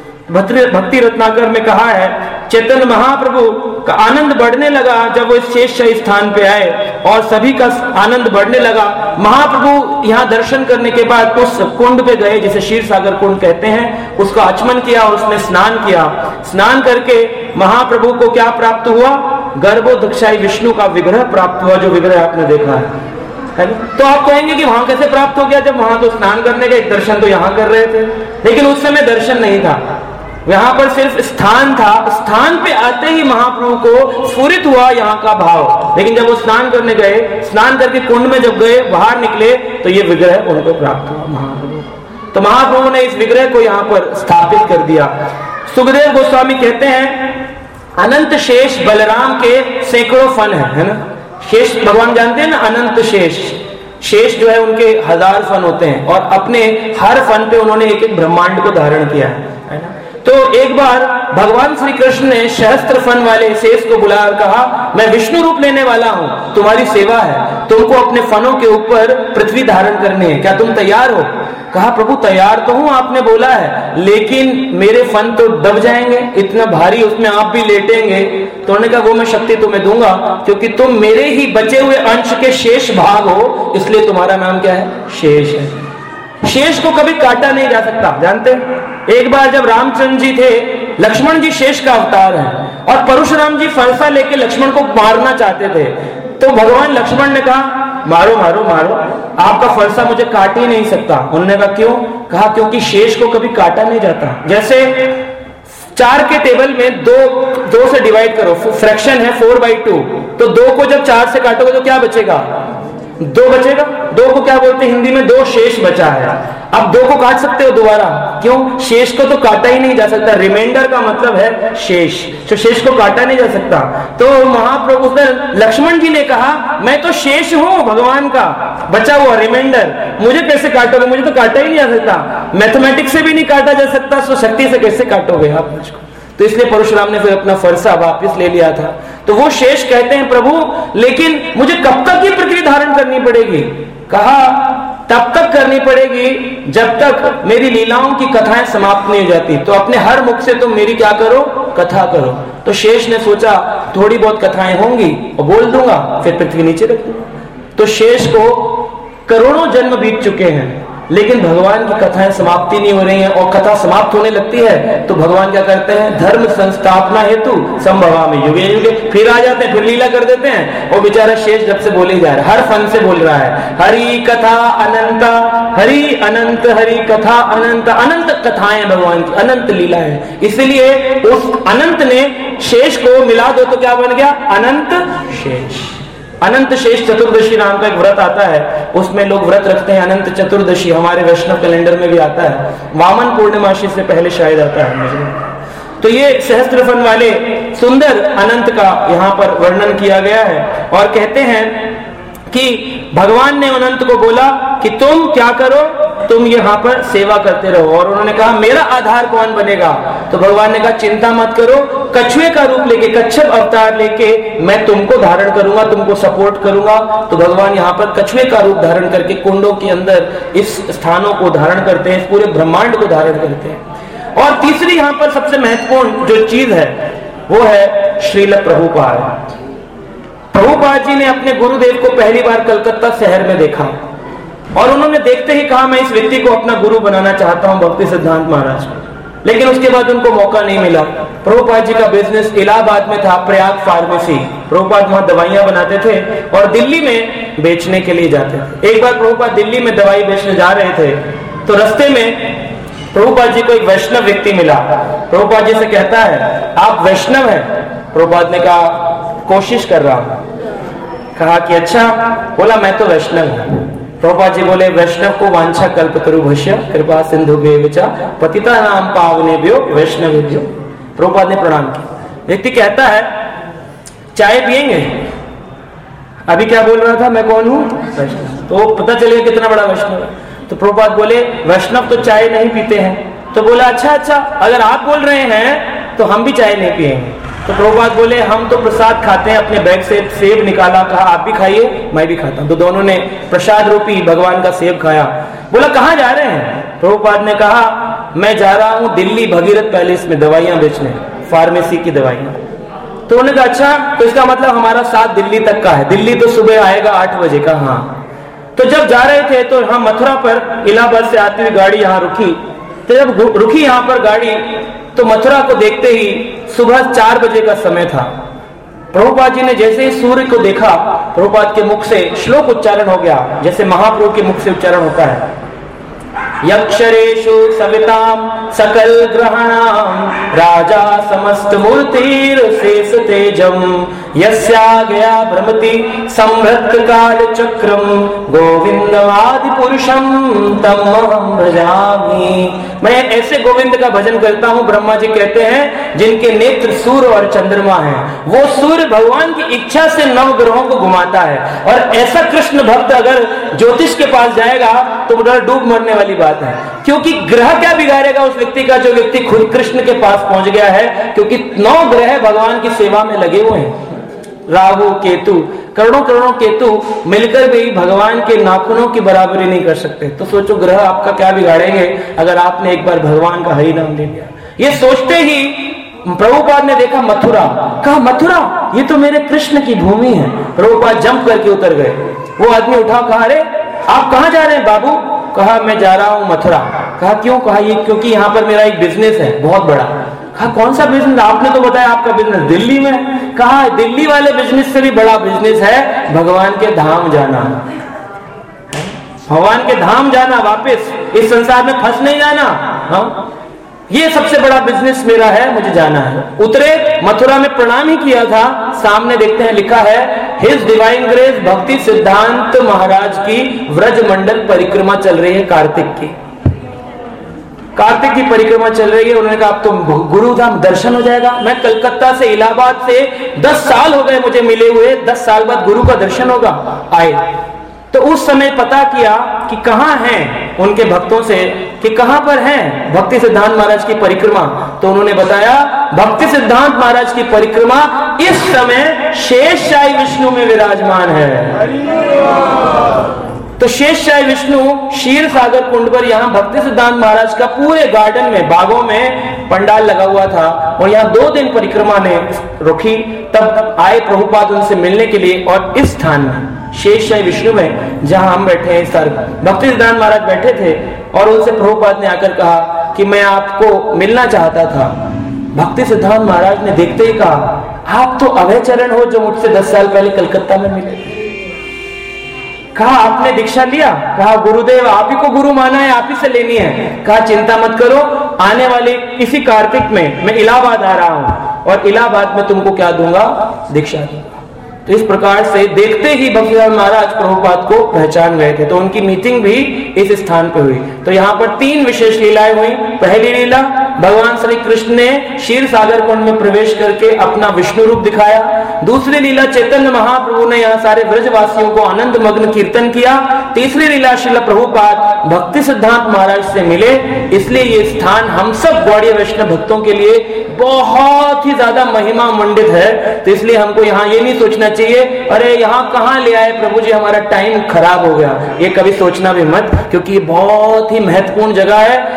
[SPEAKER 1] भक्ति रत्नाकर में कहा है चैतन्य महाप्रभु का आनंद बढ़ने लगा जब वो इस शेषशाही स्थान पे आए और सभी का आनंद बढ़ने लगा। महाप्रभु यहाँ दर्शन करने के बाद उस कुंड पे गए जिसे क्षीर सागर कुंड कहते हैं, उसका आचमन किया और उसमें स्नान किया। स्नान करके महाप्रभु को क्या प्राप्त हुआ, गर्भोदक्षाई विष्णु का विग्रह प्राप्त हुआ, जो विग्रह आपने देखा है। तो आप कहेंगे कि वहां कैसे प्राप्त हो गया, जब वहां तो स्नान करने का एक दर्शन तो यहाँ कर रहे थे, लेकिन उस समय दर्शन नहीं था, यहाँ पर सिर्फ स्थान था। स्थान पे आते ही महाप्रभु को स्फुरित हुआ यहाँ का भाव, लेकिन जब वो स्नान करने गए, स्नान करके कुंड में जब गए, बाहर निकले तो ये विग्रह उनको प्राप्त हुआ महाप्रभु। तो महाप्रभु ने इस विग्रह को यहाँ पर स्थापित कर दिया। सुखदेव गोस्वामी कहते हैं अनंत शेष बलराम के सैकड़ों फन है, है ना। शेष भगवान जानते हैं ना, अनंत शेष, शेष जो है उनके हजार फन होते हैं और अपने हर फन पे उन्होंने एक एक ब्रह्मांड को धारण किया है, है ना। तो एक बार भगवान श्री कृष्ण ने सहस्त्र फन वाले शेष को बुलाया और कहा मैं विष्णु रूप लेने वाला हूं, तुम्हारी सेवा है, तुमको अपने फनों के ऊपर पृथ्वी धारण करनी है, क्या तुम तैयार हो? कहा प्रभु तैयार तो हूं, आपने बोला है, लेकिन मेरे फन तो दब जाएंगे, इतना भारी, उसमें आप भी लेटेंगे। तो उन्होंने कहा वो मैं शक्ति तुम्हें दूंगा, क्योंकि तुम मेरे ही बचे हुए अंश के शेष भाग हो, इसलिए तुम्हारा नाम क्या है, शेष है। शेष को कभी काटा नहीं जा सकता, जानते? एक बार जब रामचंद्र जी थे, लक्ष्मण जी शेष का अवतार है और परशुराम जी फरसा लेके लक्ष्मण को मारना चाहते थे, तो भगवान लक्ष्मण ने कहा मारो मारो मारो, आपका फरसा मुझे काट ही नहीं सकता। उन्होंने कहा क्यों? कहा क्योंकि शेष को कभी काटा नहीं जाता। जैसे चार के टेबल में दो दो से डिवाइड करो, फ्रैक्शन है फोर बाई टू, तो दो को जब चार से काटोगे तो क्या बचेगा, दो बचेगा। दो को क्या बोलते हैं हिंदी में, दो शेष बचा है। अब दो को काट सकते हो दोबारा, क्यों? शेष को तो काटा ही नहीं जा सकता, रिमाइंडर का मतलब है शेष, तो शेष को काटा नहीं जा सकता। तो महाप्रभु लक्ष्मण जी ने कहा मैं तो शेष हूं भगवान का, बचा हुआ रिमाइंडर, मुझे कैसे काटोगे, मुझे तो काटा ही नहीं जा सकता, मैथमेटिक्स से भी नहीं काटा जा सकता, तो शक्ति से कैसे काटोगे आप मुझको? तो इसलिए परशुराम ने फिर अपना फरसा वापस ले लिया था। तो वो शेष कहते हैं प्रभु लेकिन मुझे कब तक ये पृथ्वी धारण करनी पड़ेगी? कहा तब तक करनी पड़ेगी जब तक मेरी लीलाओं की कथाएं समाप्त नहीं हो जाती। तो अपने हर मुख से तुम मेरी क्या करो, कथा करो। तो शेष ने सोचा थोड़ी बहुत कथाएं होंगी और बोल दूंगा, फिर पृथ्वी नीचे रख दूंगा। तो शेष को करोड़ों जन्म बीत चुके हैं, लेकिन भगवान की कथाएं समाप्ति नहीं हो रही हैं, और कथा समाप्त होने लगती है तो भगवान क्या करते हैं, धर्म संस्थापना हेतु संभवा में युगे युगे फिर आ जाते हैं, फिर लीला कर देते हैं। और बेचारा शेष जब से बोले जा रहा है, हर फन से बोल रहा है, हरि कथा अनंत, हरि अनंत, हरि कथा अनंत, अनंत कथाएं भगवान की, अनंत लीला है। इसलिए उस अनंत ने शेष को मिला दो तो क्या बन गया, अनंत शेष। अनंत शेष चतुर्दशी नाम का एक व्रत आता है, उसमें लोग व्रत रखते हैं अनंत चतुर्दशी, हमारे वैष्णव कैलेंडर में भी आता है, वामन पूर्णिमाशी से पहले शायद आता है मुझे। तो ये सहस्त्र फन वाले सुंदर अनंत का यहाँ पर वर्णन किया गया है। और कहते हैं कि भगवान ने अनंत को बोला कि तुम क्या करो, तुम यहाँ पर सेवा करते रहो। और उन्होंने कहा मेरा आधार कौन बनेगा? तो भगवान ने कहा चिंता मत करो, कछुए का रूप लेके, कच्छप अवतार लेके मैं तुमको धारण करूंगा, तुमको सपोर्ट करूंगा। तो भगवान यहाँ पर कछुए का रूप धारण करके कुंडों के अंदर इस स्थानों को धारण करते हैं, इस पूरे ब्रह्मांड को धारण करते हैं। और तीसरी यहाँ पर सबसे महत्वपूर्ण जो चीज है वो है श्रील प्रभुपाद। प्रभुपाद जी ने अपने गुरुदेव को पहली बार कलकत्ता शहर में देखा और उन्होंने देखते ही कहा मैं इस व्यक्ति को अपना गुरु बनाना चाहता हूं, भक्ति सिद्धांत महाराज को। लेकिन उसके बाद उनको मौका नहीं मिला। प्रभुपाद जी का बिजनेस इलाहाबाद में था, प्रयाग फार्मेसी। प्रभुपाद वहां दवाइयां बनाते थे और दिल्ली में बेचने के लिए जाते थे। एक बार प्रभुपाद दिल्ली में दवाई बेचने जा रहे थे तो रास्ते में प्रभुपाद जी को एक वैष्णव व्यक्ति मिला। प्रभुपाद जी से कहता है, आप वैष्णव हैं? प्रभुपाद ने कहा, कोशिश कर रहा हूं। कहा कि अच्छा। बोला, मैं तो वैष्णव हूं। प्रभुपाद जी बोले, वैष्णव को वांछा कल्पतरुभ्यश्च कृपा सिंधुभ्यो च पतितानां पावनेभ्यो वैष्णवेभ्यो। प्रभुपाद ने प्रणाम किया। व्यक्ति कहता है, चाय पिएंगे? अभी क्या बोल रहा था, मैं कौन हूं? वैष्णव। तो पता चलेगा कितना बड़ा वैष्णव है। तो प्रभुपाद बोले, वैष्णव तो चाय नहीं पीते हैं। तो बोला, अच्छा अच्छा, अगर आप बोल रहे हैं तो हम भी चाय नहीं पिएंगे। तो प्रभुपाद बोले, हम तो प्रसाद खाते हैं। अपने बैग से सेब निकाला, कहा आप भी खाइए, मैं भी खाता हूं। तो दोनों ने प्रसाद रूपी भगवान का सेब खाया। बोला, कहां जा रहे हैं? प्रभुपाद ने कहा, मैं जा रहा हूं दिल्ली भगीरथ पैलेस में दवाइयां बेचने, फार्मेसी की दवाइयां। तो उन्होंने कहा, अच्छा, तो इसका मतलब हमारा साथ दिल्ली तक का है। दिल्ली तो सुबह आएगा आठ बजे का। हाँ। तो जब जा रहे थे तो हम मथुरा पर इलाहाबाद से आती हुई गाड़ी यहाँ रुकी। तो जब रुकी यहाँ पर गाड़ी तो मथुरा को देखते ही सुबह चार बजे का समय था। प्रभुपाद जी ने जैसे ही सूर्य को देखा, प्रभुपाद के मुख से श्लोक उच्चारण हो गया, जैसे महाप्रभु के मुख से उच्चारण होता है, यक्षरेषु सविताम सकल ग्रहणाम राजा समस्त मूर्तिर शेष तेजम यस्या गया भ्रमति संभृत काल चक्रम गोविंद आदि पुरुषम तमहं भजामि। मैं ऐसे गोविंद का भजन करता हूँ, ब्रह्मा जी कहते हैं, जिनके नेत्र सूर्य और चंद्रमा हैं। वो सूर्य भगवान की इच्छा से नव ग्रहों को घुमाता है। और ऐसा कृष्ण भक्त अगर ज्योतिष के पास जाएगा तो उधर डूब मरने वाली बात है, क्योंकि ग्रह क्या बिगाड़ेगा उस व्यक्ति का जो व्यक्ति खुद कृष्ण के पास पहुंच गया है, क्योंकि नौ ग्रह भगवान की सेवा में लगे हुए हैं। राहु केतु, करोड़ों करोड़ों केतु मिलकर भी भगवान के नाखूनों की बराबरी नहीं कर सकते। तो सोचो ग्रह आपका क्या बिगाड़ेंगे अगर आपने एक बार भगवान का हरि नाम ले लिया। ये सोचते ही प्रभुपाद ने देखा मथुरा, कहा मथुरा ये तो मेरे कृष्ण की भूमि है। प्रभुपाद जंप करके उतर गए। वो आदमी उठा, कहा अरे आप कहाँ जा रहे हैं बाबू? कहा मैं जा रहा हूँ मथुरा। कहा क्यों? कहा ये क्योंकि यहाँ पर मेरा एक बिजनेस है बहुत बड़ा। कहा कौन सा बिजनेस? आपने तो बताया आपका बिजनेस दिल्ली में। कहा दिल्ली वाले बिजनेस से भी बड़ा बिजनेस है भगवान के धाम जाना, भगवान के धाम जाना, वापस इस संसार में फंस नहीं जाना। हाँ, ये सबसे बड़ा बिजनेस मेरा है, मुझे जाना है। उतरे, मथुरा में प्रणाम ही किया था। सामने देखते हैं लिखा है हिज डिवाइन ग्रेस भक्ति सिद्धांत महाराज की व्रज मंडल परिक्रमा चल रही है, कार्तिक की कार्तिक की परिक्रमा चल रही है। उन्होंने कहा अब तो गुरु धाम दर्शन हो जाएगा। मैं कलकत्ता से इलाहाबाद से दस साल हो गए मुझे मिले हुए, दस साल बाद गुरु का दर्शन होगा। आए तो उस समय पता किया कि कहाँ हैं उनके भक्तों से कि कहाँ पर हैं भक्ति सिद्धांत महाराज की परिक्रमा। तो उन्होंने बताया भक्ति सिद्धांत महाराज की परिक्रमा इस समय शेषशाही विष्णु में विराजमान है। तो शेषशाही विष्णु क्षीर सागर कुंड पर यहाँ भक्ति सिद्धांत महाराज का पूरे गार्डन में, बागों में पंडाल लगा हुआ था और यहाँ दो दिन परिक्रमा ने रुकी। तब आए प्रभुपाद उनसे मिलने के लिए और इस स्थान में शेषशाही विष्णु में जहां हम बैठे हैं, सर भक्ति सिद्धांत महाराज बैठे थे और उनसे प्रभुपाद ने आकर कहा कि मैं आपको मिलना चाहता था। भक्ति सिद्धांत महाराज ने देखते ही कहा आप तो अभय चरण हो जो मुझसे दस साल पहले कलकत्ता में मिले थे। कहा आपने दीक्षा लिया? कहा गुरुदेव आप ही को गुरु माना है, आप ही से लेनी है। कहा चिंता मत करो, आने वाले इसी कार्तिक में मैं इलाहाबाद आ रहा हूं और इलाहाबाद में तुमको क्या दूंगा? दीक्षा दूंगा। तो इस प्रकार से देखते ही भक्तिसिद्धांत महाराज प्रभुपाद को पहचान गए थे। तो उनकी मीटिंग भी इस स्थान पे हुई। तो यहाँ पर तीन विशेष लीलाएं हुई। पहली लीला भगवान श्री कृष्ण ने क्षीर सागर कुंड में प्रवेश करके अपना विष्णु रूप दिखाया। दूसरी लीला चैतन्य महाप्रभु ने यहाँ सारे ब्रजवासियों को आनंद मग्न कीर्तन किया। तीसरी लीला श्रील प्रभुपाद भक्ति सिद्धांत महाराज से मिले। इसलिए ये स्थान हम सब गौड़ीय वैष्णव भक्तों के लिए बहुत ही ज्यादा महिमा मंडित है। तो इसलिए हमको यहाँ ये नहीं सोचना चाहिए अरे यहाँ कहाँ ले आए प्रभु जी, हमारा टाइम खराब हो गया। ये कभी सोचना भी मत, क्योंकि ये बहुत ही महत्वपूर्ण जगह है।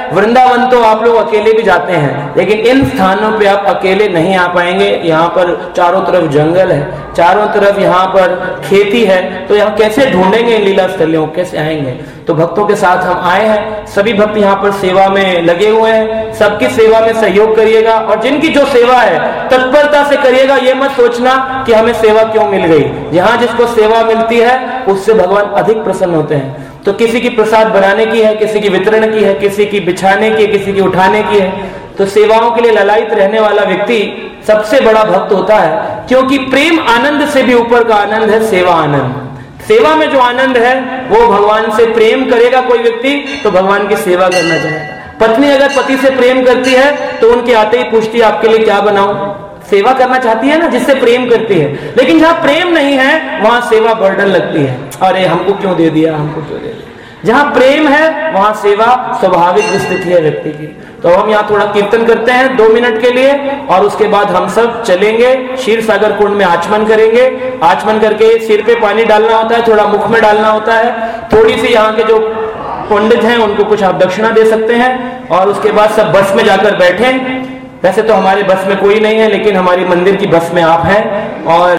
[SPEAKER 1] वृंदावन तो आप लोग अकेले भी जाते हैं, लेकिन इन स्थानों पे आप अकेले नहीं आ पाएंगे। यहाँ पर चारों तरफ जंगल है, चारों तरफ यहाँ पर खेती है, तो यहाँ कैसे ढूंढेंगे लीला स्थलियों, कैसे आएंगे? तो भक्तों के साथ हम आए हैं, सभी भक्त यहाँ पर सेवा में लगे हुए हैं। सबकी सेवा में सहयोग करिएगा, और जिनकी जो सेवा है तत्परता से करिएगा। ये मत सोचना कि हमें सेवा क्यों मिल गई। यहाँ जिसको सेवा मिलती है उससे भगवान अधिक प्रसन्न होते हैं। तो किसी की प्रसाद बनाने की है, किसी की वितरण की है, किसी की बिछाने की है, किसी की उठाने की है, तो सेवाओं के लिए ललायित रहने वाला व्यक्ति सबसे बड़ा भक्त होता है। क्योंकि प्रेम आनंद से भी ऊपर का आनंद है सेवा आनंद। सेवा में जो आनंद है वो भगवान से प्रेम करेगा कोई व्यक्ति तो भगवान की सेवा करना चाहेगा। पत्नी अगर पति से प्रेम करती है तो उनके आते ही पूछती है आपके लिए क्या बनाऊं। सेवा करना चाहती है ना, जिससे प्रेम करती है। लेकिन जहां प्रेम नहीं है वहां सेवा बर्डन लगती है, अरे हमको क्यों दे दिया, हमको क्यों दे दिया। जहां प्रेम है वहां सेवा स्वाभाविक स्थिति है व्यक्ति की। तो हम यहाँ थोड़ा कीर्तन करते हैं दो मिनट के लिए, और उसके बाद हम सब चलेंगे क्षीर सागर कुंड में आचमन करेंगे। आचमन करके सिर पे पानी डालना होता है, थोड़ा मुख में डालना होता है। थोड़ी सी यहाँ के जो पंडित हैं उनको कुछ आप दक्षिणा दे सकते हैं, और उसके बाद सब बस में जाकर बैठे। वैसे तो हमारे बस में कोई नहीं है, लेकिन हमारी मंदिर की बस में आप हैं। और